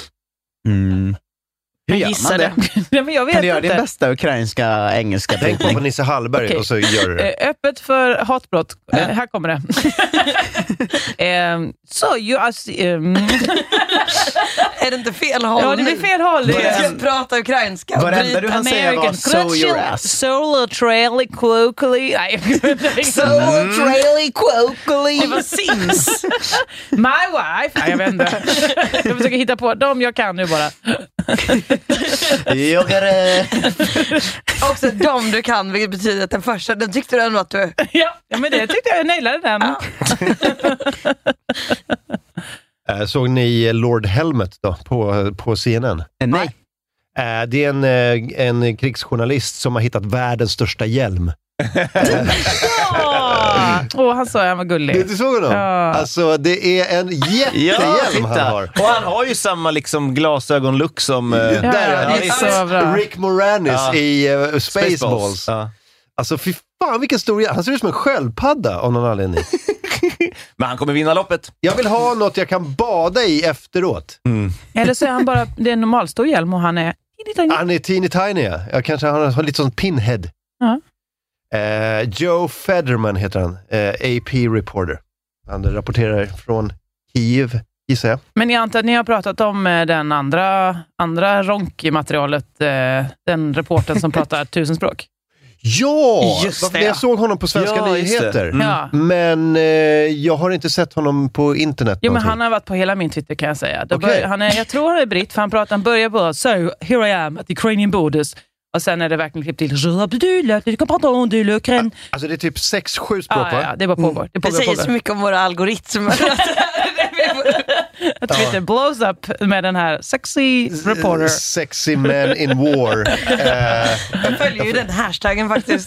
Hur gör man det? Ja, men jag vet Kan du göra inte. din bästa ukrainska engelska Tänk på Nisse Hallberg Okej. och så gör du det. Öppet för hatbrott. Här kommer det. Så you Är det inte fel håll? Ja, det är fel håll. Jag ska prata ukrainska. Varenda du hann säga var so your ass. Solo traily quokely. Nej, So traily quokely. det var Sims. My wife. Nej, jag vet inte. Jag försöker hitta på dem jag kan nu bara. Också de du kan, vilket betyder att den första, den tyckte du ändå att du... Ja, men det tyckte jag nailade den. Såg ni Lord Helmet då på CNN? Nej. Det är en krigsjournalist som har hittat världens största hjälm. Han sa han var gullig. Du såg honom? Ja. Alltså det är en jättehjälm han har. Och han har ju samma liksom glasögonlook som... det är så bra. Rick Moranis i Spaceballs. Ja. Alltså fy fan vilken stor hjälm. Han ser ut som en sköldpadda av någon anledning. Men han kommer vinna loppet. Jag vill ha något jag kan bada i efteråt. Eller så är han bara, det är en normalstor hjälm och han är Han är teeny tiny, ja. Jag kanske har lite sån pinhead. Ja. Joe Federman heter han. AP reporter. Han rapporterar från Kiev, gissar jag. Men jag antar att ni har pratat om den andra ronkmaterialet, den reporten som pratar 1000 språk. Ja! Just det. Jag såg honom på Svenska Nyheter. Ja. Men jag har inte sett honom på internet. Jo, men någonting. han har varit på hela min Twitter kan jag säga. Okej. Jag tror han är britt, för han börjar på So, here I am at the Ukrainian borders. Och sen är det verkligen klipp till Alltså det är typ 6-7 språk, va? Ja, det bara pågår. Det säger så mycket om våra algoritmer. Twitter blows up med den här sexy reporter. Sexy men in war. Jag följer ju den hashtaggen faktiskt.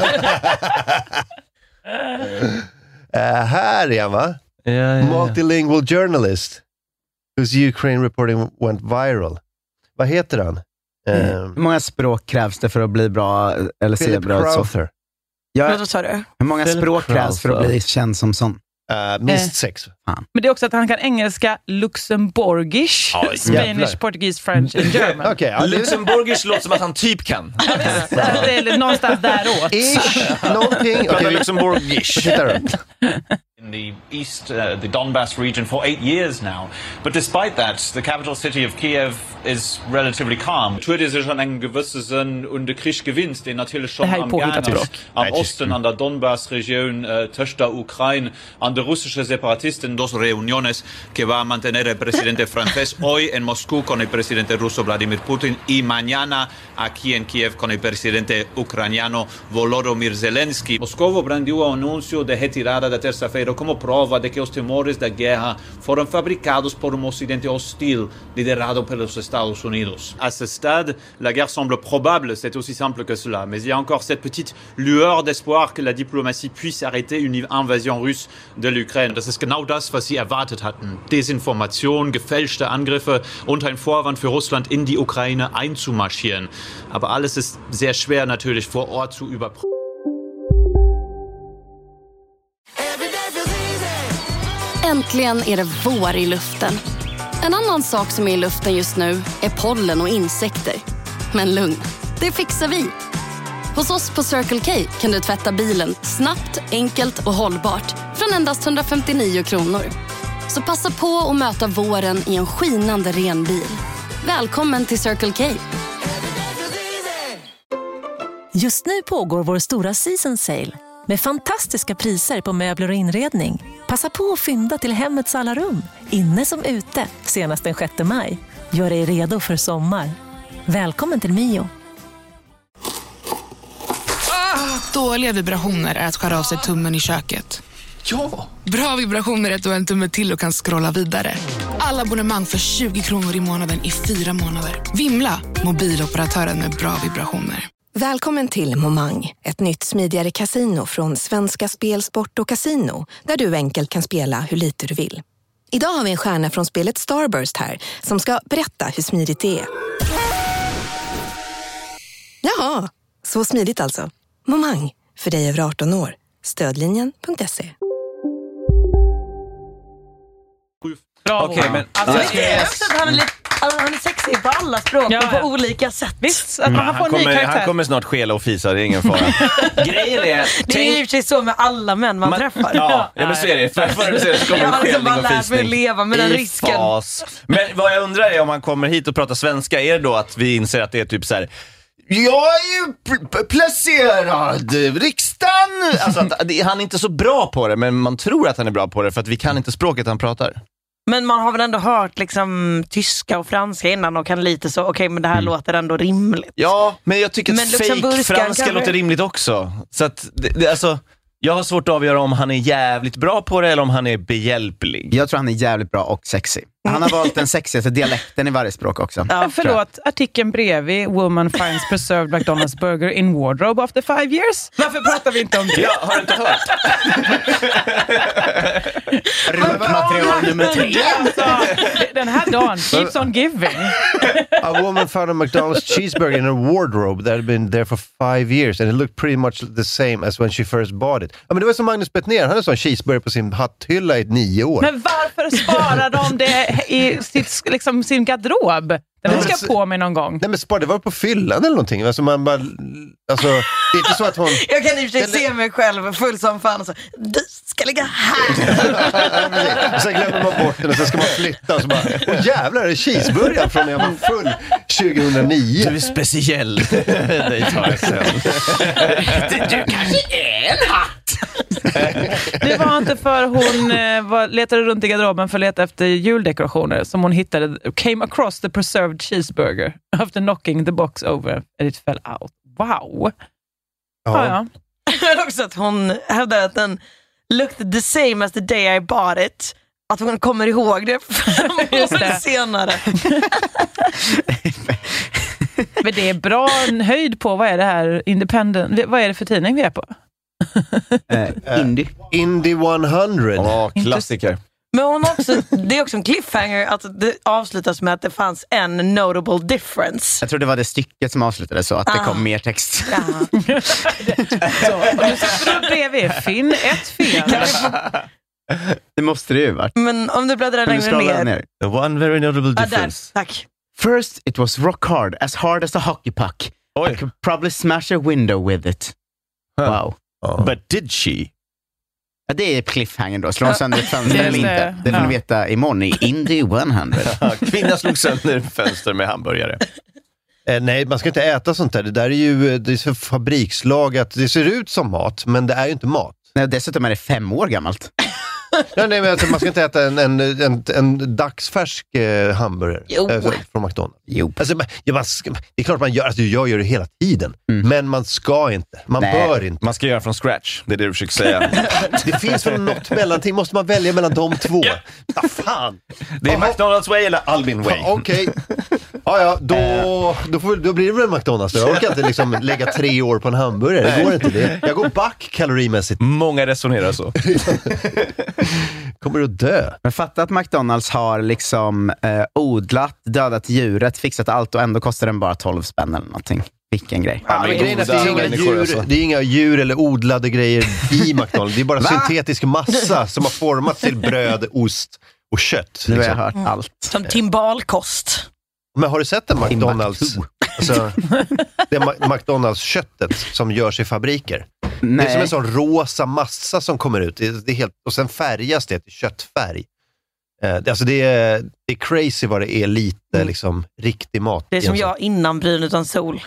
Här är han, va? Multilingual journalist whose Ukraine reporting went viral. Vad heter han? Hur många språk krävs det för att bli bra eller se Philip bra ut? Crowther. Vad sa du? Hur många Philip språk krävs för att bli känd som sån? Minst 6. Men det är också att han kan engelska, luxemburgish, Spanish, Portuguese, French and German. Okej, ja, Luxemburgish låter som att han typ kan. Det är någonstans däråt. Ish, någonting. Pratar Luxemburgish. Titta då. In the east, the Donbass region for 8 years now. But despite that, the capital city of Kiev is relatively calm. Natürlich ist schon ein gewisses under Krieg gewinnt, den natürlich schon am Garnisch, am Osten, an der Donbass-Region, töchter Ukraine, an der russische Separatisten, dos reuniones que va a mantener el presidente francés hoy en Moscú con el presidente ruso Vladimir Putin y mañana aquí en Kiev con el presidente ucraniano Volodymyr Zelensky. Moscovo brandiu o anúncio de retirada da terça-feira como prova de que os temores da guerra foram fabricados por un occidente hostil liderado pelos Estados Unidos. À ce stade, la guerre semble probable, c'est aussi simple que cela, mais il y a encore cette petite lueur d'espoir que la diplomatie puisse arrêter une invasion russe de l'Ukraine. Das ist genau das, was sie erwartet hatten. Desinformation, gefälschte Angriffe und ein Vorwand für Russland in die Ukraine einzumarschieren. Aber alles ist sehr schwer natürlich vor Ort zu überprüfen. Äntligen är det vår i luften. En annan sak som är i luften just nu är pollen och insekter. Men lugn, det fixar vi. Hos oss på Circle K kan du tvätta bilen snabbt, enkelt och hållbart från endast 159 kronor. Så passa på att möta våren i en skinande ren bil. Välkommen till Circle K. Just nu pågår vår stora season sale med fantastiska priser på möbler och inredning. Passa på att fynda till hemmets alla rum, inne som ute, senast den 6 maj. Gör dig redo för sommar. Välkommen till Mio. Dåliga vibrationer är att skära av sig tummen i köket. Ja! Bra vibrationer är att du har en tumme till och kan scrolla vidare. Alla abonnemang för 20 kronor i månaden i 4 månader. Vimla! Mobiloperatören med bra vibrationer. Välkommen till Momang, ett nytt smidigare casino från Svenska Spel, Sport och Casino, där du enkelt kan spela hur lite du vill. Idag har vi en stjärna från spelet Starburst här, som ska berätta hur smidigt det är. Jaha, så smidigt alltså. Momang, för dig över 18 år. Stödlinjen.se. Okej, men han är sexig på alla språk och på olika sätt. Visst, att man får en ny karaktär. Han kommer snart skela och fisa, det är ingen fara. Grejen är... Det är ju sig så med alla män man träffar. Ja, men så är det. Förr du ser det så kommer det skelning och lärt mig leva med den risken. Fas. Men vad jag undrar är om han kommer hit och pratar svenska, är det då att vi inser att det är typ så här: jag är ju placerad riksdagen. Alltså att han är inte så bra på det, men man tror att han är bra på det för att vi kan inte språket han pratar. Men man har väl ändå hört liksom tyska och franska innan och kan lite så, okej, men det här låter ändå rimligt. Ja, men jag tycker att fake franska låter rimligt också. Så att alltså, jag har svårt att avgöra om han är jävligt bra på det eller om han är behjälplig. Jag tror han är jävligt bra och sexy. Han har valt den sexigaste dialekten i varje språk också. Ja, förlåt, artikeln bredvid: Woman finds preserved McDonald's burger in wardrobe after 5 years. Varför pratar vi inte om det? Ja, har du inte hört? Material nummer 3. Den här dagen keeps on giving. A woman found a McDonald's cheeseburger in her wardrobe that had been there for 5 years and it looked pretty much the same as when she first bought it. Ja, men det var som Magnus Bettner, han hade en sån cheeseburger på sin hatthhylla i 9 år. Men varför sparar de det i liksom, sin garderob? Den ska jag på mig någon gång. Nej, men det var på fyllan eller någonting. Alltså man bara, alltså, det är inte så att hon... Jag kan i och för sig se mig själv full som fan och så, du ska ligga här. Och sen glömmer man bort den och sen ska man flytta och så bara, åh jävlar, det är cheeseburgare från när jag var full 2009. Du är speciell. Det tar jag sen. Du kanske är en hatt. Det var inte för hon letade runt i garderoben för att leta efter juldekorationer som hon hittade, came across the preserved cheeseburger after knocking the box over and it fell out. Wow. Ja. Men också att hon hävdar att den looked the same as the day I bought it. Att hon kommer ihåg det senare. Men det är bra höjd på, vad är det här? Independent, vad är det för tidning vi är på? Indie 100. Ja, klassiker. Men hon också, det är också en cliffhanger att det avslutas med att det fanns en notable difference. Jag tror det var det stycket som avslutades så att det kom mer text. Ja. Så, och nu sitter du bredvid. Finn ett fel. Det måste det ju varit. Men om du bläddrar längre ner. The one very notable difference. Där, tack. First it was rock hard as a hockey puck. I could probably smash a window with it. Wow. But did she? Ja, det är cliffhanger då. Slår hon sönder ett fönster eller inte? Det får ni veta imorgon i Indie 100. Kvinnan slog sönder fönster med hamburgare. Nej, man ska inte äta sånt där. Det där är ju det är så fabrikslagat. Det ser ut som mat, men det är ju inte mat. Nej, dessutom är det 5 år gammalt. Nej, men alltså, man ska inte äta en dagsfärsk hamburgare från McDonald's. Jo. Alltså, det är klart man gör, alltså, jag gör det hela tiden. Men man ska inte. Man bör inte. Man ska göra från scratch, det är det du försöker säga. Det finns väl något mellanting, måste man välja mellan de två. Ja, fan. Det är McDonald's way eller Albin way. Okej. Ja, då blir det väl McDonald's. Jag orkar inte liksom lägga 3 år på en hamburgare. Det går inte det. Jag går back kalorimässigt. Många resonerar så. Kommer att dö. Men fatta att McDonald's har liksom odlat, dödat djuret, fixat allt och ändå kostar den bara 12 spänn eller någonting. Vilken grej. Ja, men grejen är att det är inga djur eller odlade grejer i McDonald's. Det är bara syntetisk massa som har formats till bröd, ost och kött. Nu har jag hört allt. Som timbalkost. Men har du sett en McDonald's? Alltså, det är McDonalds-köttet som görs i fabriker. Nej. Det är som en sån rosa massa som kommer ut. Det är helt, och sen färgas det till köttfärg. Alltså det är crazy vad det är lite liksom riktig mat. Det är som jag innan Bryn utan sol.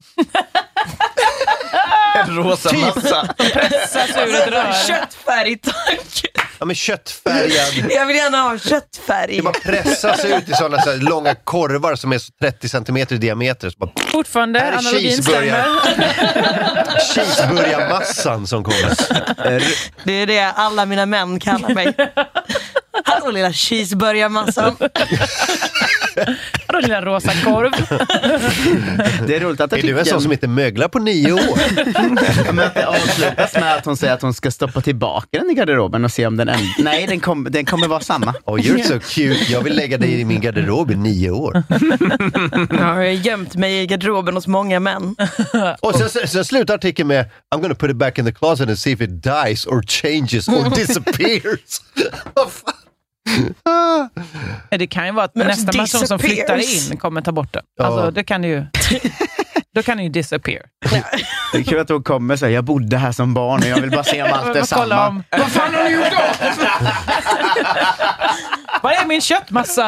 En rosa massa. Pressas ur ett rör. Köttfärg, tack. Ja, men köttfärgad. Jag vill gärna ha köttfärg. Det bara pressas ut i sådana så här långa korvar som är så 30 centimeter i diameter. Så bara, fortfarande, analogin stämmer. Cheeseburgarmassan som kommer. Det är det alla mina män kallar mig. Hallå lilla cheeseburgarmassan. Hallå lilla rosa korv. Det är roligt att är du en sån som inte möglar på 9 år? Men att det avslutas med att hon säger att hon ska stoppa tillbaka den i garderoben och se om nej, den kommer vara samma. Oh, you're so cute. Jag vill lägga dig i min garderob i 9 år. Jag har gömt mig i garderoben hos många män. Och sen slutar artikeln med I'm gonna put it back in the closet and see if it dies or changes or disappears. Det kan ju vara att nästa person som flyttar in kommer ta bort den. Alltså, det kan ju... Då kan den ju disappear. Det är kul att hon kommer och säger jag bodde här som barn och jag vill bara se om allt är samma. Vad fan har ni gjort då? Vad är min köttmassa?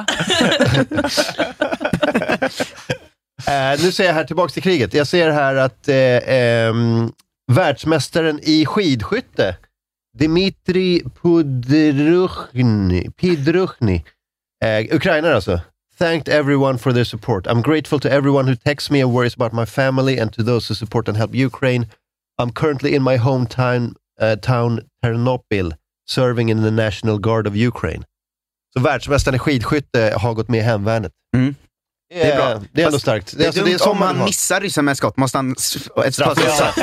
Nu ser jag här tillbaka till kriget. Jag ser här att världsmästaren i skidskytte Dmitri Pidruchny, ukrainare alltså, thanked everyone for their support. I'm grateful to everyone who texts me and worries about my family and to those who support and help Ukraine. I'm currently in my hometown town Ternopil, serving in the National Guard of Ukraine. Så världsmästaren i skidskytte har gått med i hemvärnet. Mm. Det är bra. Det är ändå starkt. Det är dumt, alltså, om man missar ryssen med skott måste han ett straff.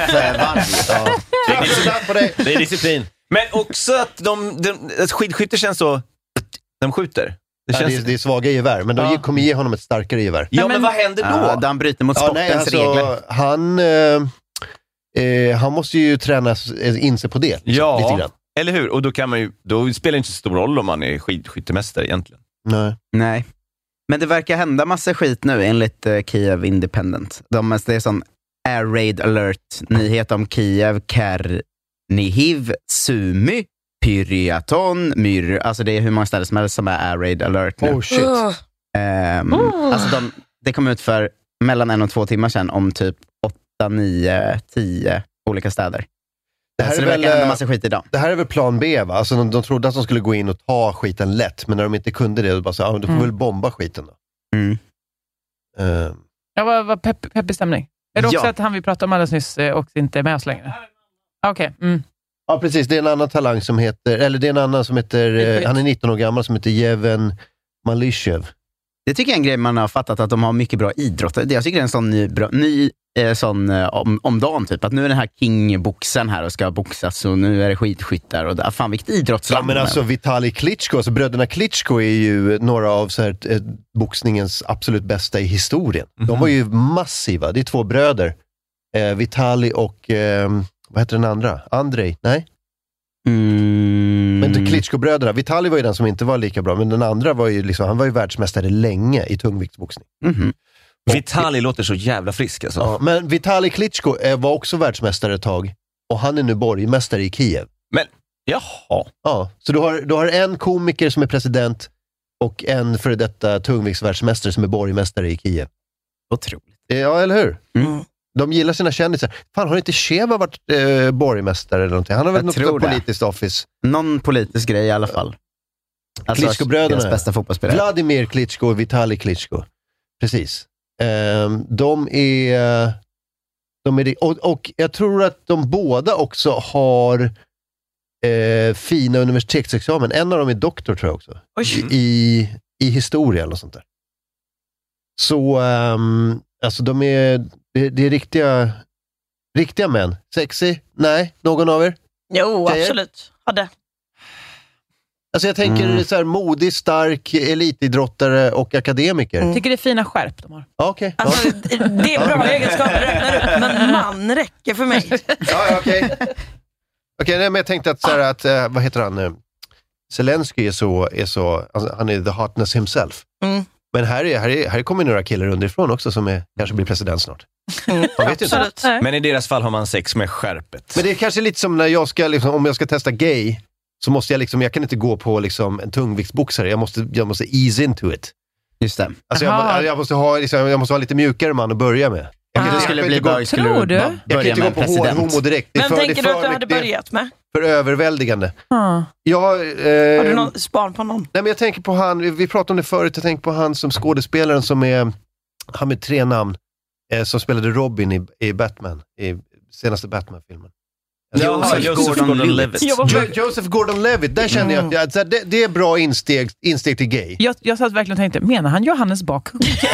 Det är disciplin. Men också att skidskytte känns så... De skjuter. Det är svaga gevär, men de kommer ge honom ett starkare gevär. Ja, men vad händer då? Där han bryter mot sportens regler. Han måste ju träna in sig på det. Ja, lite grann. Eller hur? Och då spelar det inte så stor roll om man är skidskyttemästare egentligen. Nej. Men det verkar hända massa skit nu enligt Kiev Independent. Det är sån Air Raid Alert nyhet om Kiev, Kernihiv, Sumy, Pyryaton, Myr. Alltså det är hur många ställen som helst som är Air Raid Alert nu. Oh shit. Alltså det kom ut för mellan 1 och 2 timmar sedan om typ 8, 9, 10 olika städer. Det här så är det verkar hända massa skit idag. Det här är väl plan B, va? Alltså de trodde att de skulle gå in och ta skiten lätt, men när de inte kunde det, då bara så, du får väl bomba skiten då. Ja, vad peppig stämning. Är det också att han vi pratade om alldeles nyss också inte är med oss längre? Okej. Ja, precis. Det är en annan talang som heter, han är 19 år gammal, som heter Jeven Malishev. Det tycker jag är en grej man har fattat, att de har mycket bra idrottare. Jag tycker det är en sån ny om dagen typ, att nu är den här King-boxen här och ska boxas och nu är det skidskyttar och fan vilket idrottsland. Ja, men alltså Vitali Klitschko, alltså bröderna Klitschko är ju några av så här, boxningens absolut bästa i historien. De var ju massiva, det är 2 bröder. Vitali och vad heter den andra? Andrei? Nej? Men inte Klitschko-bröderna. Vitali var ju den som inte var lika bra, men den andra var ju liksom, han var ju världsmästare länge i tungviktsboxning. Vitali låter så jävla frisk alltså. Ja, men Vitali Klitschko var också världsmästare ett tag, och han är nu borgmästare i Kiev. Men, jaha. Ja, så du har en komiker som är president och en före detta tungviktsvärldsmästare som är borgmästare i Kiev. Otroligt. Ja, eller hur? De gillar sina kändisar. Fan, har inte Sheva varit borgmästare eller någonting? Han har väl något politiskt office. Någon politisk grej i alla fall. Alltså, Klitschko-bröderna. Bästa fotbollsspelare. Vladimir Klitschko och Vitali Klitschko. Precis. De är det. Och jag tror att de båda också har fina universitetsexamen. En av dem är doktor, tror jag också. I historia eller sånt där. Så alltså det är riktiga män. Sexy? Nej, någon av er? Jo, absolut. Hade. Alltså jag tänker så här, modig, stark, elitidrottare och akademiker. Jag tycker det är fina skärp de har. Okej. Alltså, det är bra egenskaper räknar upp, men man räcker för mig. Okej, men jag tänkte att, så här, att vad heter han? Zelensky är så alltså, han är the hotness himself. Men här kommer några killar underifrån också som kanske blir president snart. Man vet inte. Men i deras fall har man sex med skärpet. Men det är kanske lite som när jag ska, liksom, om jag ska testa gay, så måste jag liksom, jag kan inte gå på liksom en tungviktsboxare. Jag måste ease into it. Just det. Alltså jag måste ha lite mjukare man att börja med. Du skulle bli bög, skulle du börja jag kan inte gå på homo direkt. Vem tänker du att du hade börjat med? För överväldigande. Har du någon span på någon? Nej, men jag tänker på han, vi pratade om det förut, jag tänker på han som skådespelaren som är, han med 3 namn, som spelade Robin i Batman, i senaste Batman-filmen. Joseph Gordon-Levitt. Joseph Gordon-Levitt, där känner jag att det är bra insteg till gay. Jag satt verkligen och tänkte, menar han Johannes Bakhunke?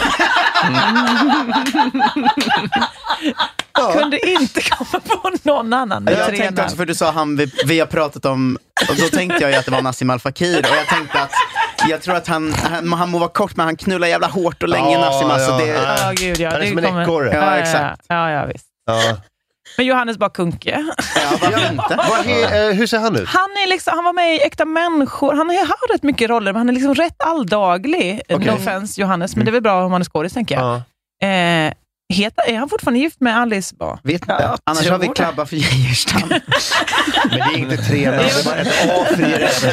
Kunde inte komma på någon annan. Jag tänkte också, för du sa vi har pratat om, och då tänkte jag ju att det var Nassim Al Fakir, och jag tänkte att jag tror att han må vara kort, men han knullar jävla hårt och länge, Nassim. Alltså han är som en ekorre. Ja, exakt. Ja, visst. Men Johannes Bakhunke. Hur ser han ut? Han var med i Äkta människor. Han har rätt mycket roller, men han är liksom rätt alldaglig. No offense, Johannes, men det är väl bra om han är skådis, tänker jag. Är han fortfarande gift med Alice? Vet inte. Annars har vi Klabba för Geijerstam. Men det är inte 3 namn, det är bara ett A för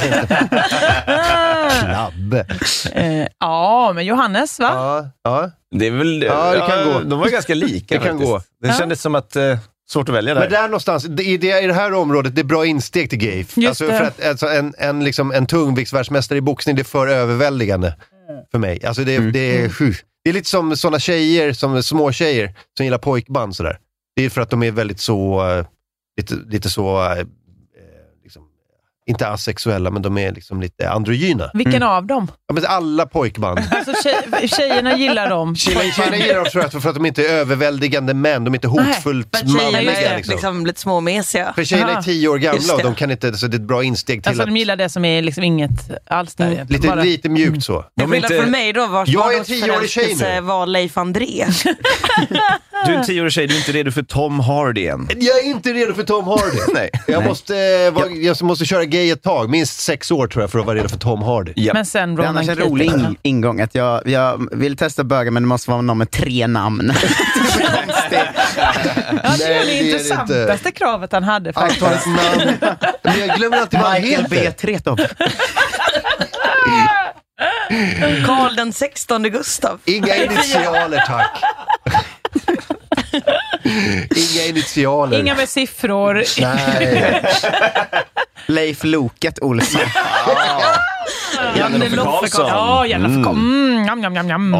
Klabbe. Men Johannes, va? Ja. Det är väl... det kan gå. De var ganska lika. Det kan gå. Det kändes som att... svårt att välja där. Men där någonstans, i det här området, det är bra insteg till gay. Alltså, för att en tungviktsvärldsmästare i boxning, det är för överväldigande för mig. Alltså det är lite som såna tjejer, som små tjejer som gillar pojkband sådär. Det är för att de är väldigt så lite så liksom, inte asexuella, men de är liksom lite androgyna. Vilken av dem? Ja, men alla pojkband. Alltså tjejerna gillar dem. Tjejerna gillar dem för att de inte är överväldigande män. De är inte hotfullt manliga. Liksom lite småmesiga. För tjejerna är 10 år gamla och de kan inte, så det är ett bra insteg till alltså, de gillar det som är liksom inget alls där. Lite mjukt så. De inte... För mig då, jag är en 10-årig tjej nu. Var Leif André. Du är en 10-årig tjej, du är inte redo för Tom Hardy än. Jag är inte redo för Tom Hardy. Nej. Jag måste köra gay ett tag, minst 6 år tror jag, för att vara redo för Tom Hardy. Ja. Men sen det är annars en rolig ingång att jag vill testa bögar, men det måste vara någon med 3 namn. Det är så konstigt. Det är det intressantaste kravet han hade faktiskt. Men jag glömmer alltid vad han heter. B. Tretow. Karl den 16 Gustav. Inga initialer, tack. Inga initialer. Inga med siffror. Nej. Leif Loket Olsson. Janne Karlsson. Ja, Janne Karlsson.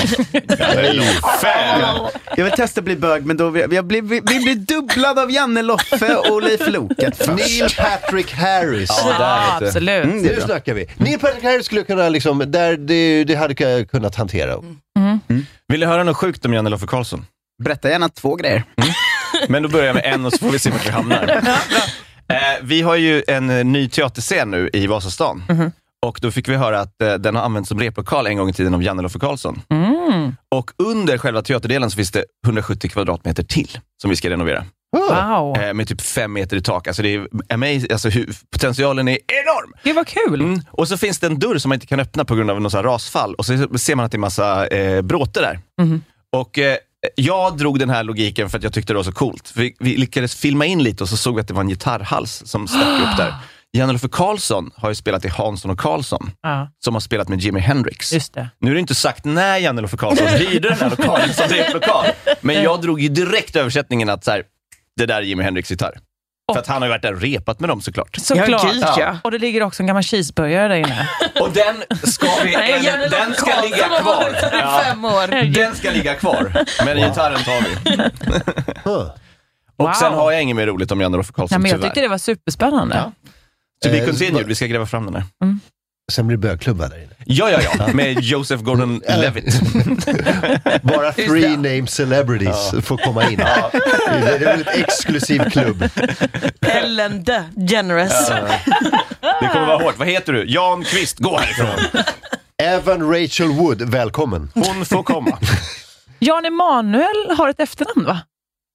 Jag vill testa att bli bög, men då vi blir dubblad av Janne Loffe och Leif Loket. Neil Patrick Harris. Ja, absolut. Nu snackar vi. Neil Patrick Harris skulle kunna liksom, där det hade kunnat hantera. Vill du höra något sjukt om Janne Loffe Karlsson? Berätta gärna 2 grejer. Men då börjar jag med en och så får vi se vart vi hamnar. Vi har ju en ny teaterscen nu i Vasastan. Och då fick vi höra att den har använts som replokal en gång i tiden av Janne Loffe Karlsson. Och under själva teaterdelen så finns det 170 kvadratmeter till som vi ska renovera. Wow. Med typ 5 meter i tak. Alltså det är amazing. Alltså potentialen är enorm. Det var kul. Och så finns det en dörr som man inte kan öppna på grund av någon sån här rasfall. Och så ser man att det är massa bråte där. Och jag drog den här logiken för att jag tyckte det var så coolt. För vi lyckades filma in lite och så såg vi att det var en gitarrhals som stack upp där. Janne Loffe Karlsson har ju spelat i Hansson och Karlsson, som har spelat med Jimi Hendrix. Just det. Nu är det inte sagt när Janne Loffe Karlsson hyrde den här lokalen som replokal. Men jag drog ju direkt översättningen att så här, det där är Jimi Hendrix gitarr. För att han har ju varit där och repat med dem såklart. Ja. Och det ligger också en gammal cheeseburgare där inne. Och den ska den ska ligga kvar. 5 år. Den ska ligga kvar. Men gitarren tar vi. Och sen har jag inget mer roligt om Janne Loffe Karlsson, men jag tyckte det var superspännande. To be continued, vi ska gräva fram den här. Sen blir det bögklubba där inne. Ja. Med Joseph Gordon-Levitt. Bara 3 named celebrities får komma in. Det är väl ett exklusiv klubb. Ellen DeGeneres. Det kommer vara hårt. Vad heter du? Jan Kvist, gå härifrån. Evan Rachel Wood, välkommen. Hon får komma. Jan Emanuel har ett efternamn, va?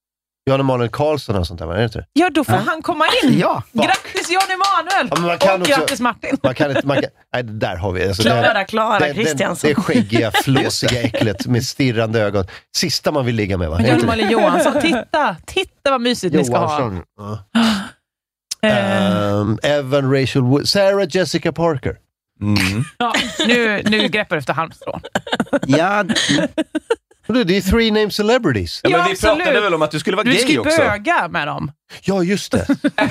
Jan Emanuel Karlsson och sånt där, är det inte? Ja, då får han komma in. Ja. Grattis Jan Emanuel! Ja, men man kan och grattis Martin. Nej, där har vi. Alltså, Klara Kristiansson. Det skäggiga, flåsiga äcklet med stirrande ögon. Sista man vill ligga med, va? Jan Emanuel Johansson, titta vad mysigt ni ska ha. Evan Rachel Wood, Sarah Jessica Parker. Ja, nu greppar efter halmstrån. Ja. Det är 3 name celebrities. Ja, men vi pratade väl om att du skulle vara gay också. Du skulle böga med dem. Ja, just det.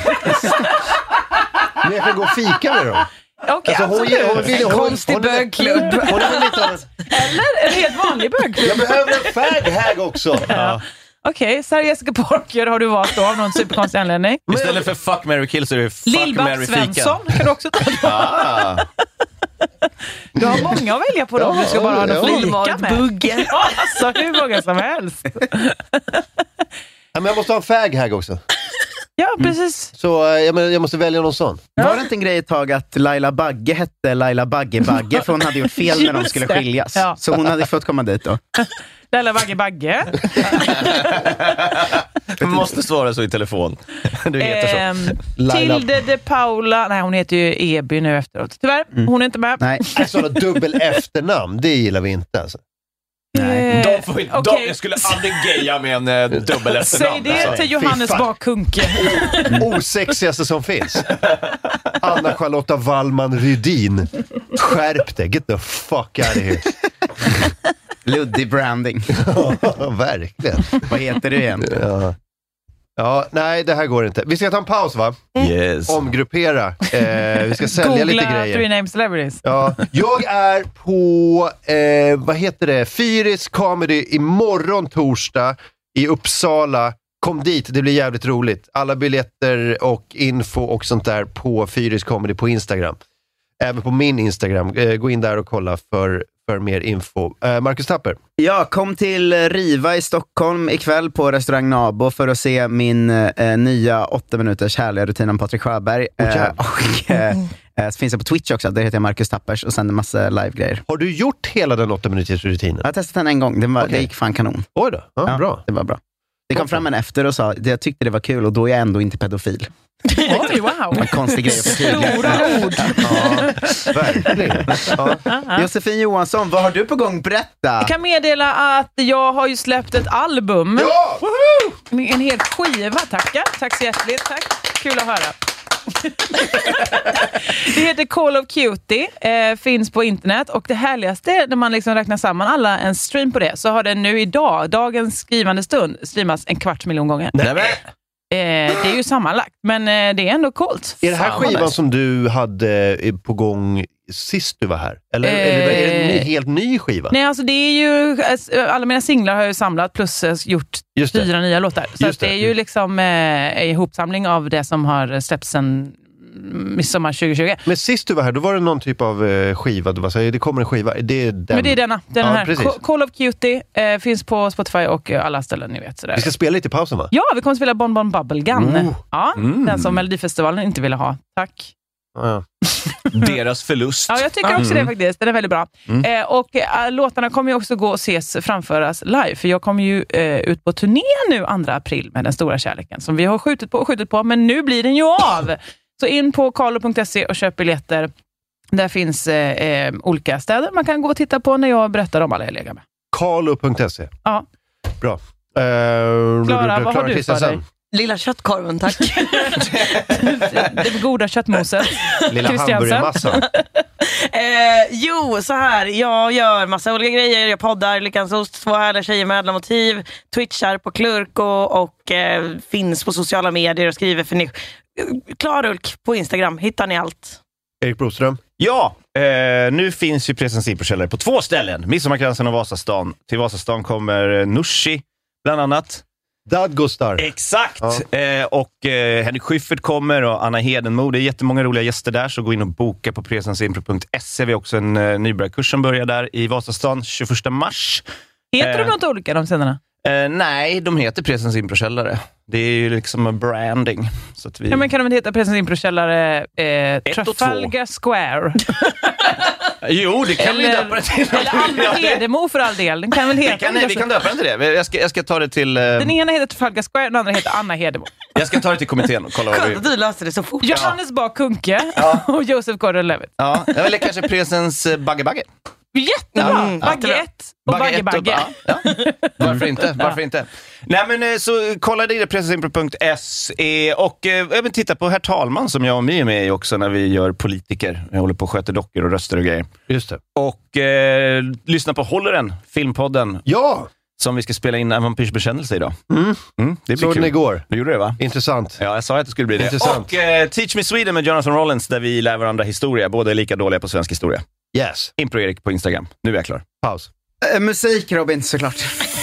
Men jag kan gå och fika med dem. Okej, en konstig bögklubb. Eller en helt vanlig bögklubb. Jag behöver en fag-hag också. Ja. Okej, Sarah Jessica Parker har du valt då av någon superkonstig anledning. Istället för fuck, marry, kill så är det fuck, marry, fika. Svensson kan du också ta. Du har många att välja på dem. Du ska bara ha någon fika med. Buggen. Alltså, hur många som helst. Men jag måste ha en fag-hag också. Ja, precis. Så jag måste välja någon sån. Var det inte en grej ett tag att Laila Bagge hette Laila Bagge för hon hade gjort fel när de skulle skiljas. Ja. Så hon hade fått komma dit då. Laila Bagge. Du måste svara så i telefon. Du heter så. Tilde de Paula. Nej, hon heter ju Eby nu efteråt. Tyvärr, hon är inte med. Nej. Sådana dubbel efternamn, det gillar vi inte alltså. Nej. Jag skulle aldrig geja med en dubbel efternamn. Säg det till Johannes Bakunke. Osexigaste som finns. Anna-Charlotta Wallman Rydin. Skärp dig, get the fuck out of here. Luddig branding. Ja, verkligen. Vad heter du egentligen? Ja, nej, det här går inte. Vi ska ta en paus, va? Yes. Omgruppera. Vi ska sälja lite grejer. Googla 3 name celebrities. Ja, jag är på, Fyris Comedy imorgon torsdag i Uppsala. Kom dit, det blir jävligt roligt. Alla biljetter och info och sånt där på Fyris Comedy på Instagram. Även på min Instagram. Gå in där och kolla för mer info. Marcus Tapper. Ja, kom till Riva i Stockholm ikväll på restaurang Nabo för att se min nya 8 minuters härliga rutin om Patrik Sjöberg. Så finns det på Twitch också, där heter jag Marcus Tappers och sen en massa live-grejer. Har du gjort hela den 8 minuters rutinen? Jag har testat den en gång, det gick fan kanon. Oj då, ja, bra. Det var bra. Det kom fram en efter och sa att jag tyckte det var kul och då är jag ändå inte pedofil. Oj, wow. En konstig grej att förtydliga. Stora ord. Ja, verkligen. Ja. Josefin Johansson, vad har du på gång? Berätta. Jag kan meddela att jag har ju släppt ett album. Ja! Woohoo! En hel skiva, tack så hjärtligt. Tack, kul att höra. Det heter Call of Cutie, finns på internet och det härligaste när man liksom räknar samman alla en stream på det så har den nu idag, dagens skrivande stund, streamas 250 000 gånger. Det är ju sammanlagt, men det är ändå coolt. Är det här skivan som du hade på gång sist du var här? Eller är det en helt ny skiva? Nej, alltså det är ju alla mina singlar har jag ju samlat plus gjort 4 nya låtar. Så att det är ju liksom en ihopsamling av det som har släppts sen midsommar 2020. Men sist du var här, då var det någon typ av skiva. Du var så här, det kommer en skiva. Det är den. Men det är den här. Precis. Call of Cutie finns på Spotify och alla ställen ni vet. Sådär. Vi ska spela lite i pausen, va? Ja, vi kommer att spela Bon Bon Bubblegum. Ja, den som Melodifestivalen inte ville ha. Tack. Ja. Deras förlust. Ja, jag tycker också det faktiskt. Den är väldigt bra. Och låtarna kommer ju också gå och framföras live. För jag kommer ju ut på turné nu 2 april med Den stora kärleken. Som vi har skjutit på, men nu blir den ju av. Så in på carlo.se och köp biljetter. Där finns olika städer man kan gå och titta på när jag berättar om alla jag lägger med. carlo.se. Ja. Bra. Klara, vad har du för dig? Lilla köttkorven, tack. Det goda köttmoset. Lilla hamburgermassan. Jo, så här. Jag gör massa olika grejer. Jag poddar Lyckans ost, 2 härliga tjejer med alla motiv. Twitchar på Klurko och finns på sociala medier och skriver för Klarulk på Instagram. Hittar ni allt. Erik Broström. Ja, nu finns ju presensivförsäljare på 2 ställen. Midsommarkransen och Vasastan. Till Vasastan kommer Nushi bland annat. Dadgostar. Exakt. Ja. Och Henrik Schyffert kommer och Anna Hedenmo. Det är jättemånga roliga gäster där, så gå in och boka på presensimpro.se. Vi har också en nybörjarkurs som börjar där i Vasastan 21 mars. Heter de något olika de scenerna? Nej, de heter Presensimpro-källare. Det är ju liksom en branding. Så att vi... Ja, men kan de inte heta Presensimpro-källare Trafalgar Square? Jo, det kan vi döpa det till. Eller Anna Hedemo för all del. Den kan väl heta. Vi kan döpa den till det. Jag ska ta det till... Den ena heter Trafalgar Square, den andra heter Anna Hedemo. Jag ska ta det till kommittén och kolla vad vi... Du löste det så fort. Johannes Kunke och Joseph Gordon-Levitt. Ja, eller kanske presens Bagge. Jättebra! Baguette och Bagge. Ja. Varför inte? Nej, men så kolla det pressensimpro.se och även titta på Herr Talman som jag och My är med i också när vi gör politiker. Jag håller på att sköta dockor och röster och grejer. Just det. Och lyssna på Håller den, filmpodden. Ja! Som vi ska spela in en vampyrsbekännelse idag. Det blir såg kul. Den igår. Du gjorde det, va? Intressant. Ja, jag sa att det skulle bli det. Intressant. Och Teach Me Sweden med Jonathan Rollins där vi lär varandra historia. Båda är lika dåliga på svensk historia. Yes. Impro-Erik på Instagram. Nu är jag klar. Paus. Musik, Robin, såklart.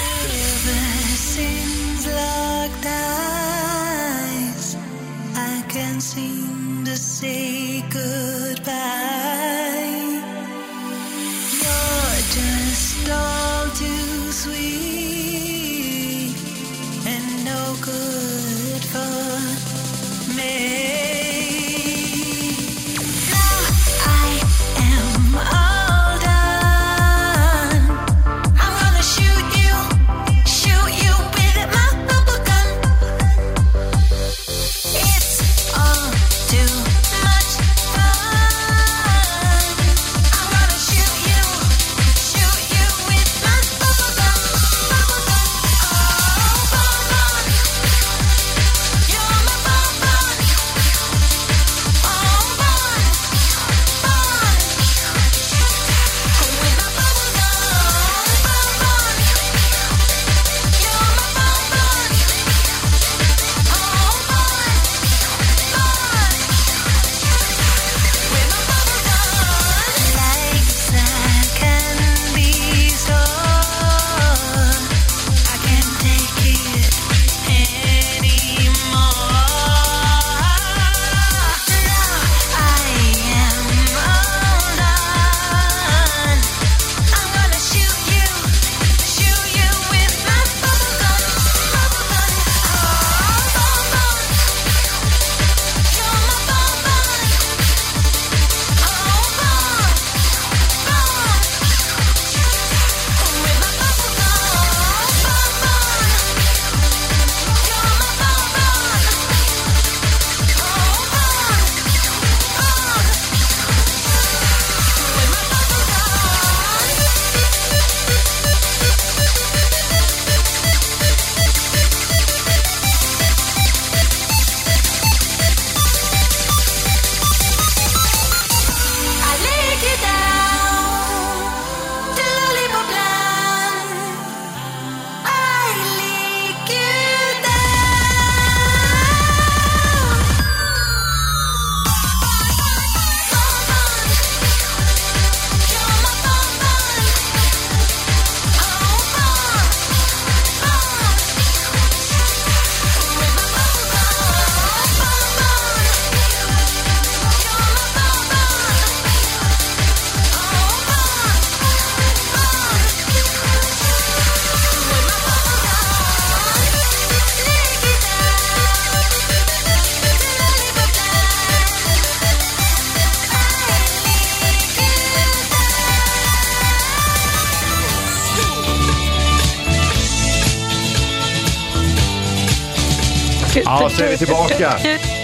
Ja, så är vi tillbaka.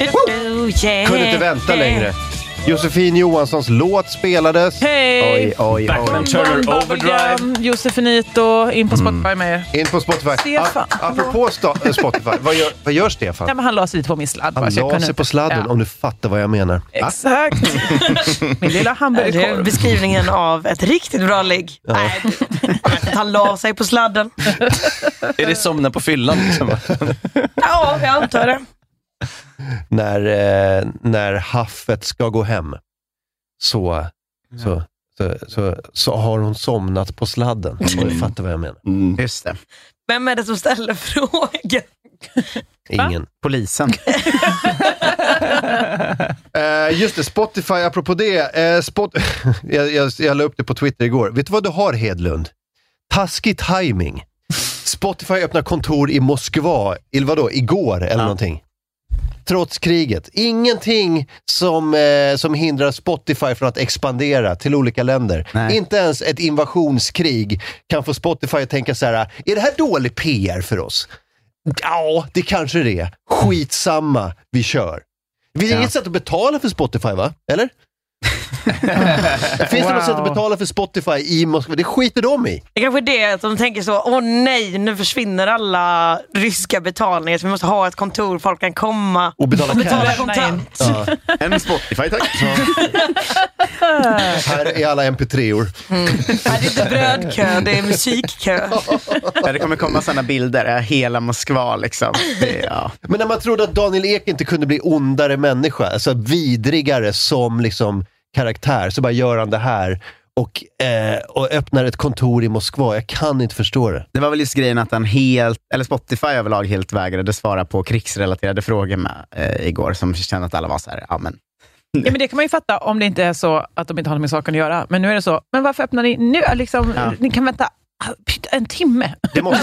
Kunde inte vänta längre. Josefin Johanssons låt spelades. Hej! Backman Turner Overdrive. Josefinito, in på Spotify med er. In på Spotify. Stefan. Apropå Spotify, vad gör Stefan? Ja, men han la sig lite på min sladd. Han la sig på sladden, om du fattar vad jag menar. Exakt. Min lilla hamburgerkorv. Det är beskrivningen av ett riktigt bra ligg. Ja. Nej, han la sig på sladden. Är det somna på fyllan liksom? Ja, jag antar det. När haffet ska gå hem så har hon somnat på sladden. Du fattar vad jag menar. Just det. Vem är det som ställer frågan? Ingen. Polisen. Just det, Spotify, apropå det. Jag la upp det på Twitter igår. Vet du vad du har, Hedlund? Taskig timing. Spotify öppnar kontor i Moskva, igår eller någonting. trots kriget. Ingenting som hindrar Spotify från att expandera till olika länder. Nej. Inte ens ett invasionskrig kan få Spotify att tänka så här: är det här dålig PR för oss? Ja, det kanske det är. Skitsamma, vi kör. Det finns inget sätt att betala för Spotify, va? Eller? Finns det något sätt att betala för Spotify i Moskva? Det skiter de i. Det kanske är det att de tänker så: åh nej, nu försvinner alla ryska betalningar, så vi måste ha ett kontor, folk kan komma och betala kontant. Ja. En Spotify, tack. Här är alla MP3-or. Det är inte brödkö, det är musikkö. Det kommer komma sådana bilder, hela Moskva liksom. Men när man trodde att Daniel Ek inte kunde bli ondare människa, alltså vidrigare som liksom karaktär, så bara gör han det här och öppnar ett kontor i Moskva. Jag kan inte förstå det. Det var väl just grejen att han Spotify överlag helt vägrade svara på krigsrelaterade frågor med igår, som kände att alla var så här, ja men det kan man ju fatta om det inte är så att de inte har med saken att göra. Men nu är det så, men varför öppnar ni nu? Liksom, ni kan vänta en timme. Det måste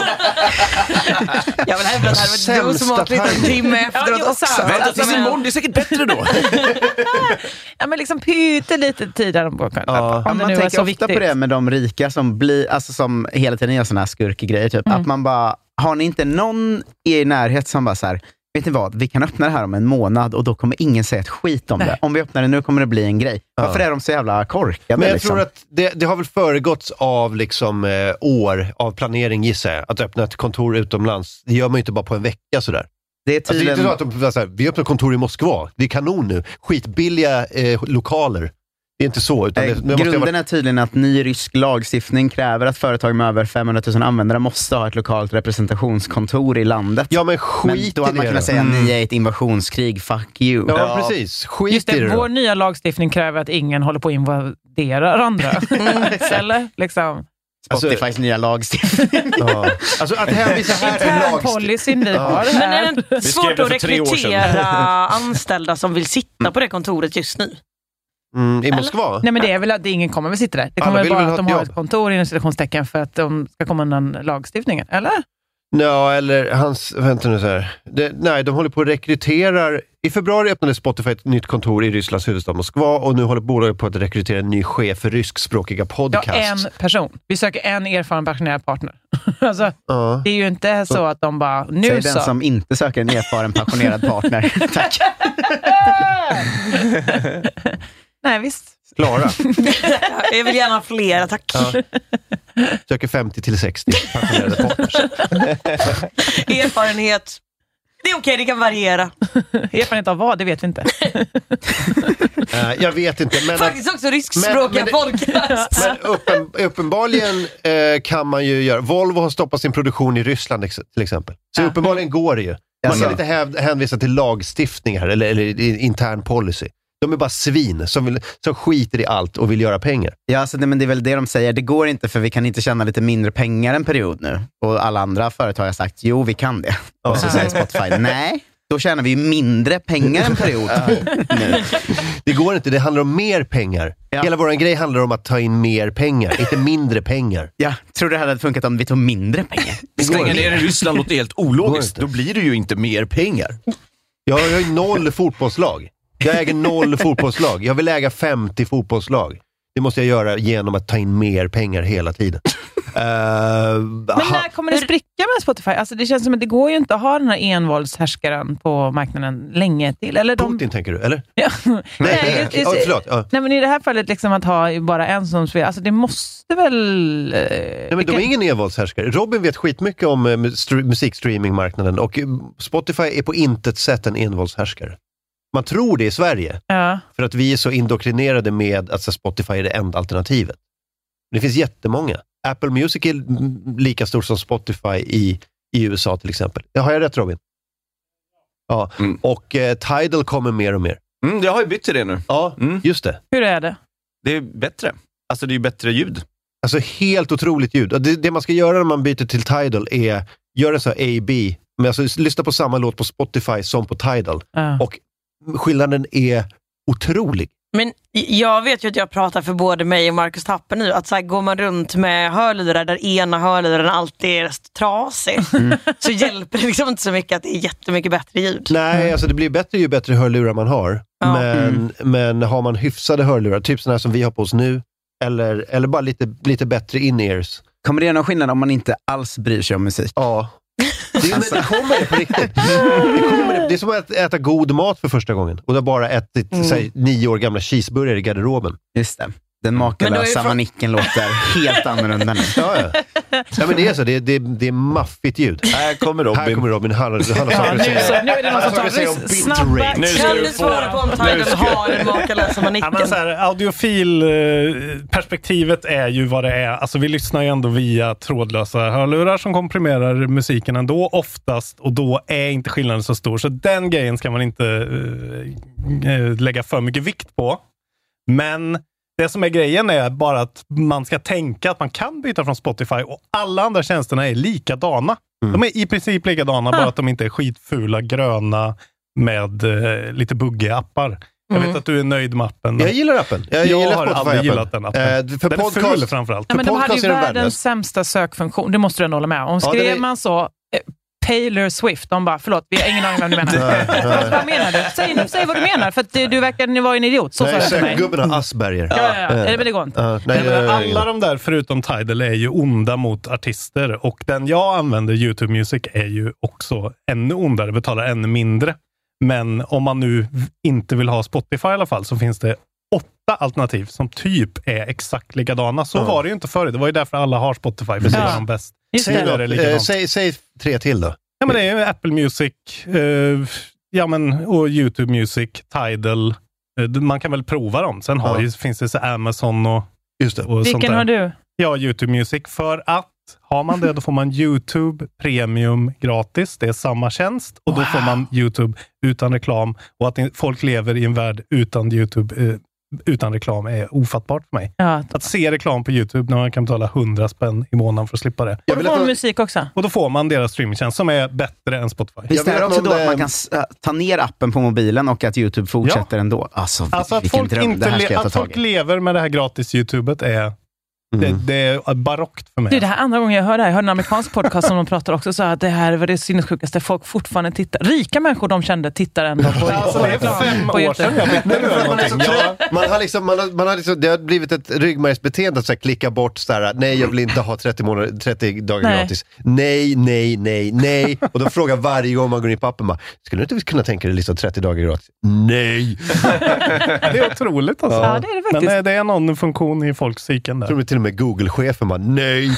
Jag vill hävda att det här var osmakligt en timme efteråt också. Vänta tills imorgon, det är säkert bättre då. Ja, men liksom pyte lite tid där de går. Man tänker ofta viktigt på det med de rika som blir, alltså som hela tiden gör såna här skurkegrejer typ. Att man bara, har ni inte någon i närhet som bara så här: vet ni vad, vi kan öppna det här om en månad och då kommer ingen säga ett skit om det. Om vi öppnar det nu kommer det bli en grej. Varför är de så jävla korkade? Men jag tror att det har väl föregåtts av liksom, år av planering, gissar jag. Att öppna ett kontor utomlands. Det gör man ju inte bara på en vecka sådär. Det är tydligen... Alltså, det är inte så att de säger, vi öppnar kontor i Moskva. Det är kanon nu. Skitbilliga lokaler. Det är inte så. Utan grunden är tydligen att ny rysk lagstiftning kräver att företag med över 500 000 användare måste ha ett lokalt representationskontor i landet. Ja, men skit då hade man kunnat säga ni är ett invasionskrig, fuck you. Ja, precis. Skit just det, i det. Vår nya lagstiftning kräver att ingen håller på att invadera andra. Eller? Liksom. Spotifys nya lagstiftning. Ja. Alltså att hänvisa här till policyn vi har här. Men är det svårt att rekrytera anställda som vill sitta på det kontoret just nu? I Moskva? Nej, men det är väl att ingen kommer väl sitta där. Det kommer bara att de har ett kontor i institutionstecken för att de ska komma undan lagstiftningen, eller? Ja, eller vänta nu så här. Nej, de håller på att rekrytera. I februari öppnade Spotify ett nytt kontor i Rysslands huvudstad Moskva och nu håller bolaget på att rekrytera en ny chef för ryskspråkiga podcast. Ja, en person. Vi söker en erfaren passionerad partner. Alltså, det är ju inte så att de bara, nu säg så. den som inte söker en erfaren passionerad partner. Tack. Nej, visst. Klara. Jag vill gärna ha flera, tack. Ja. Söker 50-60 passionerade partners. Erfarenhet. Det är okej, det kan variera. Erfarenhet av vad, det vet vi inte. Jag vet inte. Men faktiskt också ryskspråkiga podcast. Men uppenbarligen kan man ju göra. Volvo har stoppat sin produktion i Ryssland till exempel. Så uppenbarligen går det ju. Man kan inte hänvisa till lagstiftning här eller intern policy. De är bara svin som skiter i allt och vill göra pengar. Ja, alltså, men det är väl det de säger. Det går inte för vi kan inte tjäna lite mindre pengar en period nu. Och alla andra företag har sagt, jo vi kan det. Och så säger Spotify, nej, då tjänar vi ju mindre pengar en period nu. Det går inte, det handlar om mer pengar. Ja. Hela våran grej handlar om att ta in mer pengar, inte mindre pengar. Ja, tror det hade funkat om vi tog mindre pengar. Stänga ner i Ryssland låter helt ologiskt. Då blir det ju inte mer pengar. Jag har ju 0 fotbollslag. Jag äger 0 fotbollslag. Jag vill äga 50 fotbollslag. Det måste jag göra genom att ta in mer pengar hela tiden. Men när kommer det spricka med Spotify? Alltså det känns som att det går ju inte att ha den här envåldshärskaren på marknaden länge till. Eller Putin tänker du, eller? Ja. Förlåt. Ja. Nej, men i det här fallet liksom att ha bara en som spelar. Alltså det måste väl... Nej, men de är ingen envåldshärskare. Robin vet skitmycket om musikstreamingmarknaden och Spotify är på intet sätt en envåldshärskare. Man tror det i Sverige. Ja. För att vi är så indoktrinerade med att Spotify är det enda alternativet. Det finns jättemånga. Apple Music är lika stor som Spotify i USA till exempel. Har jag rätt, Robin? Ja. Och Tidal kommer mer och mer. Jag har ju bytt till det nu. Ja, just det. Hur är det? Det är bättre. Alltså det är ju bättre ljud. Alltså helt otroligt ljud. Det man ska göra när man byter till Tidal är göra så här A-B. Men alltså lyssna på samma låt på Spotify som på Tidal. Och skillnaden är otrolig. Men jag vet ju att jag pratar för både mig och Marcus Tapper nu, att så här, går man runt med hörlurar där ena hörluren alltid är trasig, så hjälper det liksom inte så mycket att det är jättemycket bättre ljud. Nej, alltså det blir bättre ju bättre hörlurar man har. Ja. Men har man hyfsade hörlurar, typ sådana här som vi har på oss nu, eller bara lite bättre in-ears. Kommer det någon skillnad om man inte alls bryr sig om musik? Ja. Det kommer det på riktigt. Det är som att äta god mat för första gången. Och du har bara ätit 9 år gamla cheeseburgare i garderoben. Just det. Den makalösa manicken låter helt annorlunda nu. Ja, men det är så. Det är maffigt ljud. Här kommer Robin. Han har saker att säga. Nu är det någon som tar snabba. Nu ska du svara på om Tidal har en makalösa manicken. Ja, men så här, audiofil-perspektivet är ju vad det är. Alltså vi lyssnar ju ändå via trådlösa hörlurar som komprimerar musiken ändå oftast. Och då är inte skillnaden så stor. Så den grejen ska man inte lägga för mycket vikt på. Men det som är grejen är bara att man ska tänka att man kan byta från Spotify och alla andra tjänsterna är likadana. De är i princip likadana, bara att de inte är skitfula, gröna med lite buggiga appar. Jag vet att du är nöjd med appen. Jag gillar appen. Jag har aldrig gillat den appen. För den podcast, är ful framförallt. Ja, men de hade ju världens sämsta sökfunktion. Det måste du ändå hålla med om. Skrev man så... Taylor Swift, de bara, förlåt, vi har ingen aning vad du menar. Vad menar du? Säg vad du menar, för att du verkar vara en idiot. Så sa det mig. Gubben har Asperger. Men det går inte. Alla de där, förutom Tidal, är ju onda mot artister. Och den jag använder, YouTube Music, är ju också ännu ondare, betalar ännu mindre. Men om man nu inte vill ha Spotify i alla fall, så finns det 8 alternativ som typ är exakt likadana. Så var det ju inte förr. Det var ju därför alla har Spotify, för är de bäst. Säg 3 till då. Ja, men det är Apple Music, och YouTube Music, Tidal. Man kan väl prova dem. Sen finns det så Amazon och sånt. Vilken har du? Ja, YouTube Music. För att har man det, då får man YouTube Premium gratis. Det är samma tjänst. Och då får man YouTube utan reklam. Och att folk lever i en värld utan YouTube utan reklam är ofattbart för mig. Ja. Att se reklam på YouTube när man kan betala 100 spänn i månaden för att slippa det. Och då får man musik också. Och då får man deras streamingtjänst som är bättre än Spotify. Visst är det också då att man kan ta ner appen på mobilen och att YouTube fortsätter ändå? Alltså att folk lever med det här gratis YouTubet är... Det är barockt för mig. Det här andra gången jag hörde det här. Jag hörde en amerikansk podcast som de pratar också så att det här var det sinnessjukaste. Folk fortfarande tittar. Rika människor de kände tittar ändå på alltså, det är 5 år sedan jag vet man har liksom det har blivit ett ryggmärgsbeteende att så här, klicka bort så här, nej jag vill inte ha 30 dagar gratis. Nej. Och då frågar varje gång man går in på appen, skulle du inte kunna tänka dig liksom 30 dagar gratis? Nej. Det är otroligt alltså. Ja, det är det faktiskt. Men det är någon funktion i folks psyken där. Tror du till och med Google-chefen bara, nej.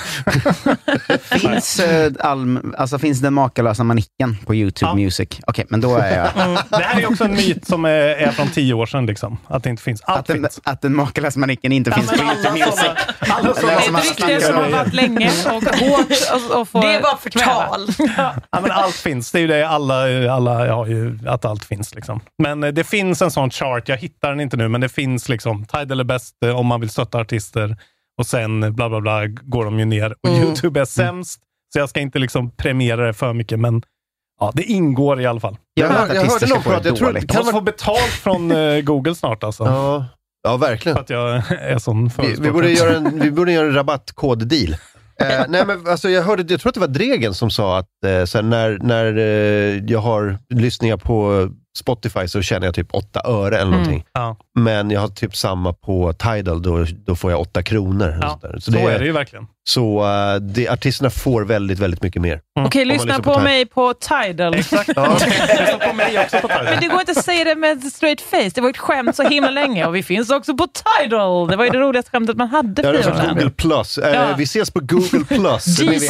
Finns den makalösa manicken på YouTube Music? Okej, men då är jag... Det här är också en myt som är från 10 år sedan liksom. Att det inte finns. Att den makalösa manicken inte finns på YouTube Music. Det är ett rykte som har varit länge och hårt och få... Det är bara förtal. Ja, men allt finns. Det är ju det alla har ju, att allt finns liksom. Men det finns en sån chart, jag hittar den inte nu, men det finns liksom Tidal är bäst om man vill stötta artister. Och sen bla bla bla går de ju ner. Och YouTube är sämst. Så jag ska inte liksom premiera det för mycket. Men ja, det ingår i alla fall. Jag hörde någon prata. Jag tror kan man få betalt från Google snart alltså. Ja, verkligen. För att jag är sån vi borde göra en rabattkod-deal. Nej, men alltså jag tror att det var Dregen som sa att så här, när jag har lyssningar på Spotify så tjänar jag typ 8 öre eller någonting. Ja. Men jag har typ samma på Tidal, då får jag 8 kronor. Ja, så är det ju verkligen. Så artisterna får väldigt, väldigt mycket mer. Okej, lyssna på mig på Tidal. Exakt. Lyssna på mig också på Tidal. Men det går inte att säga det med straight face. Det var ett skämt så himla länge. Och vi finns också på Tidal. Det var ju det roligaste skämtet man hade för det var Google Plus. Vi ses på Google Plus.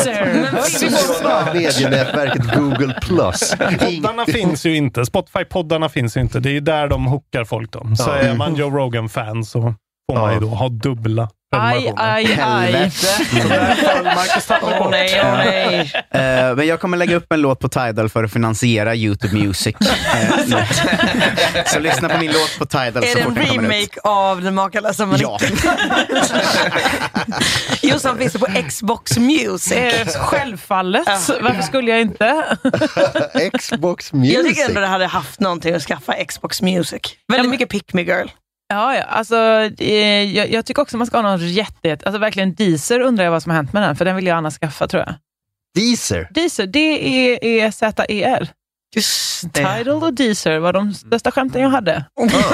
Medienätverket Google Plus. Poddarna finns ju inte. Spotify-poddarna finns ju inte. Det är ju där de hookar folk då. Så är man Joe Rogan-fan så får man ju då ha dubbla. Aj. Nej. Men jag kommer lägga upp en låt på Tidal för att finansiera YouTube Music. Så lyssna på min låt på Tidal. Är det en remake av den makalösa manicken? Jo, som finns det på Xbox Music. Självfallet. Varför skulle jag inte? Xbox Music. Jag tycker ändå det hade haft någonting att skaffa Xbox Music. Väldigt mycket Pick Me Girl. Ja, alltså jag tycker också man ska ha någon rättighet. Alltså verkligen Deezer undrar jag vad som har hänt med den. För den vill jag annars skaffa, tror jag. Deezer? Deezer, D-E-E-Z-E-R. Just det. Tidal och Deezer var de största skämten jag hade.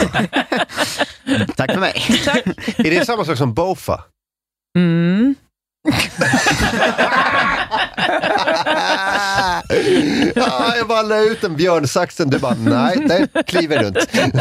Tack för mig. Tack. Är det samma sak som Bofa? Mm. Ja, jag bara la ut en björnsaxen. Du bara, nej, kliver runt.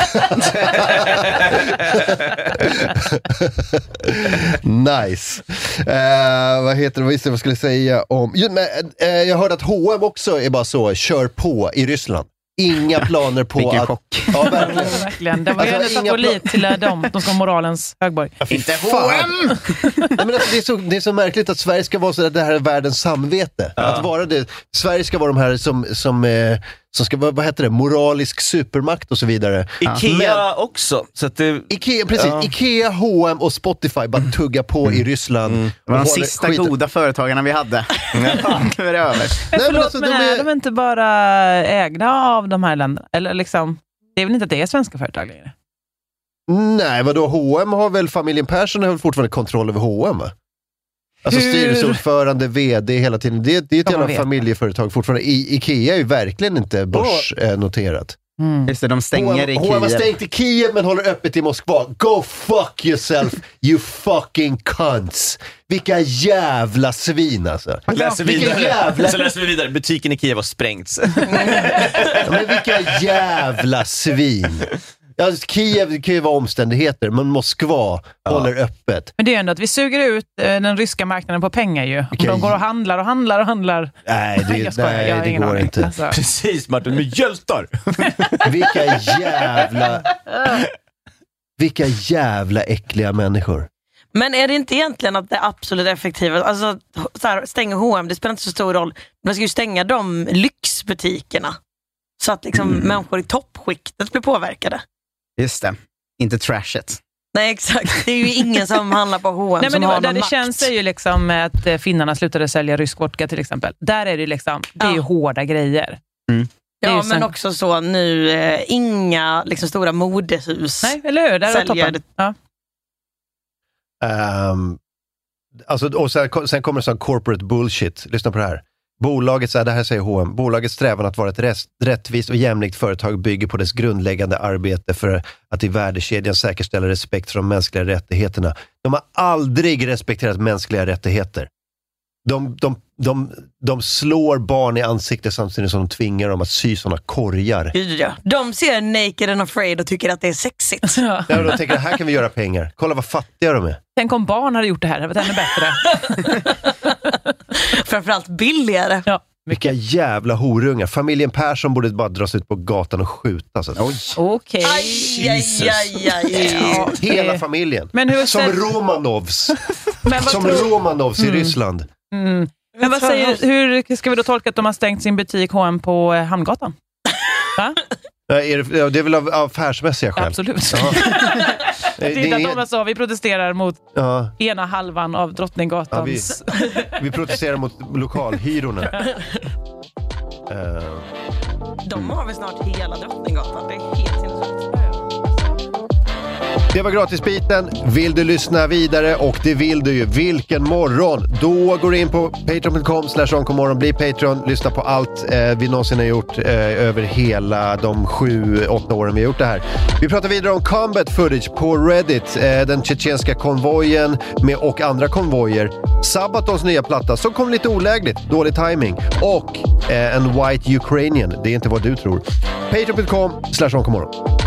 Nice. Vad heter det? Vad jag skulle säga om... jag hörde att H&M också är bara så, kör på i Ryssland. Inga planer på vilken att... chock. Ja, verkligen. Verkligen. Det var ju en favorit till de som moralens högborg. Inte H&M! Men alltså, det är så märkligt att Sverige ska vara så där, det här är världens samvete. Ja. Att vara det. Sverige ska vara de här som ska vara, vad heter det, moralisk supermakt och så vidare. Ikea också. Så att det... Ikea, precis. Ja. Ikea, H&M och Spotify bara tugga på i Ryssland. Det var de sista goda företagarna vi hade. Nu är det över. Men är de inte bara ägda av de här länderna? Eller liksom, det är väl inte att det är svenska företag längre? Nej, vadå? H&M har väl, familjen Persson har väl fortfarande kontroll över H&M, va? Alltså styrelseordförande, vd hela tiden. Det är ett jävla familjeföretag fortfarande. Ikea är ju verkligen inte börsnoterat. Just det, de stänger i Kiev. H&M har stängt i Kiev men håller öppet i Moskva. Go fuck yourself, you fucking cunts. Vilka jävla svin alltså. Så läser vi vidare. Butiken i Kiev har sprängts. Men vilka jävla svin. Ja, Kiev kan ju vara omständigheter, men Moskva håller öppet. Men det är ändå att vi suger ut den ryska marknaden på pengar ju. De går och handlar. Nej, det går inte. Alltså. Precis, Martin, med hjältar. Vilka jävla äckliga människor. Men är det inte egentligen att det är absolut effektivt? Alltså, så här, stänga H&M, det spelar inte så stor roll. Man ska ju stänga de lyxbutikerna. Så att liksom människor i toppskiktet blir påverkade. Just det, inte trashet. Nej, exakt. Det är ju ingen som handlar på H&M. Nej, men som har där någon det makt. känns är ju liksom att finnarna slutade sälja rysk vodka till exempel. Där är det liksom, det är ju hårda grejer. Ja, men också så nu inga liksom stora modehus. Nej, eller hur? Där är toppen. Ja. Alltså, och sen kommer det sån corporate bullshit. Lyssna på det här. Bolaget, det här säger H&M, bolagets strävan att vara ett rättvist och jämlikt företag bygger på dess grundläggande arbete för att i värdekedjan säkerställa respekt för de mänskliga rättigheterna. De har aldrig respekterat mänskliga rättigheter. De slår barn i ansiktet samtidigt som de tvingar dem att sy såna korgar. Ja. De ser Naked and Afraid och tycker att det är sexigt. Ja, de tänker att här kan vi göra pengar. Kolla vad fattiga de är. Tänk om barn hade gjort det här, det var ännu bättre. Framförallt billigare. Ja. Vilka jävla horungar. Familjen Persson borde bara dras ut på gatan och skjutas. Okej. Hela familjen. Men hur som Romanovs. Romanovs i Ryssland. Men vad säger, hur ska vi då tolka att de har stängt sin butik H&M på Hamngatan? Va? Det är väl av affärsmässiga skäl. Absolut. Det är att de sa, vi protesterar mot ena halvan av Drottninggatan. Vi protesterar mot lokalhyrorna. De har väl snart hela Drottninggatan. Det är helt sinnessjukt. Det var gratisbiten. Vill du lyssna vidare, och det vill du ju, vilken morgon, då går du in på patreon.com/onkomorron, bli Patreon, lyssna på allt vi någonsin har gjort över hela de 7-8 åren vi har gjort det här. Vi pratar vidare om combat footage på Reddit, den tjetjenska konvojen och andra konvojer, Sabatons nya platta som kom lite olägligt, dålig timing, och en white Ukrainian, det är inte vad du tror. Patreon.com/onkomorron.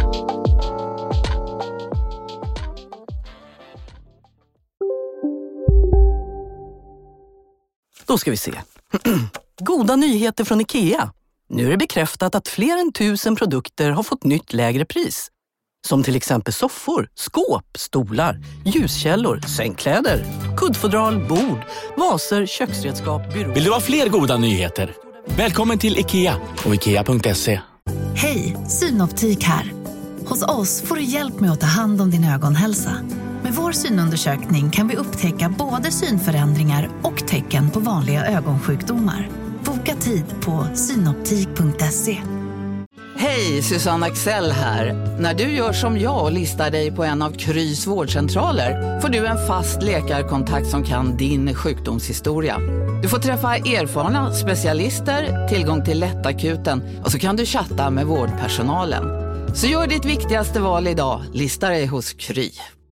Då ska vi se. Goda nyheter från IKEA. Nu är det bekräftat att fler än 1000 produkter har fått nytt lägre pris. Som till exempel soffor, skåp, stolar, ljuskällor, sängkläder, kuddfodral, bord, vaser, köksredskap, byråer. Vill du ha fler goda nyheter? Välkommen till IKEA och IKEA.se. Hej, Synoptik här. Hos oss får du hjälp med att ta hand om din ögonhälsa. Med vår synundersökning kan vi upptäcka både synförändringar och tecken på vanliga ögonsjukdomar. Boka tid på synoptik.se. Hej, Susanne Axel här. När du gör som jag och listar dig på en av Krys vårdcentraler får du en fast läkarkontakt som kan din sjukdomshistoria. Du får träffa erfarna specialister, tillgång till lättakuten och så kan du chatta med vårdpersonalen. Så gör ditt viktigaste val idag, lista dig hos Kry.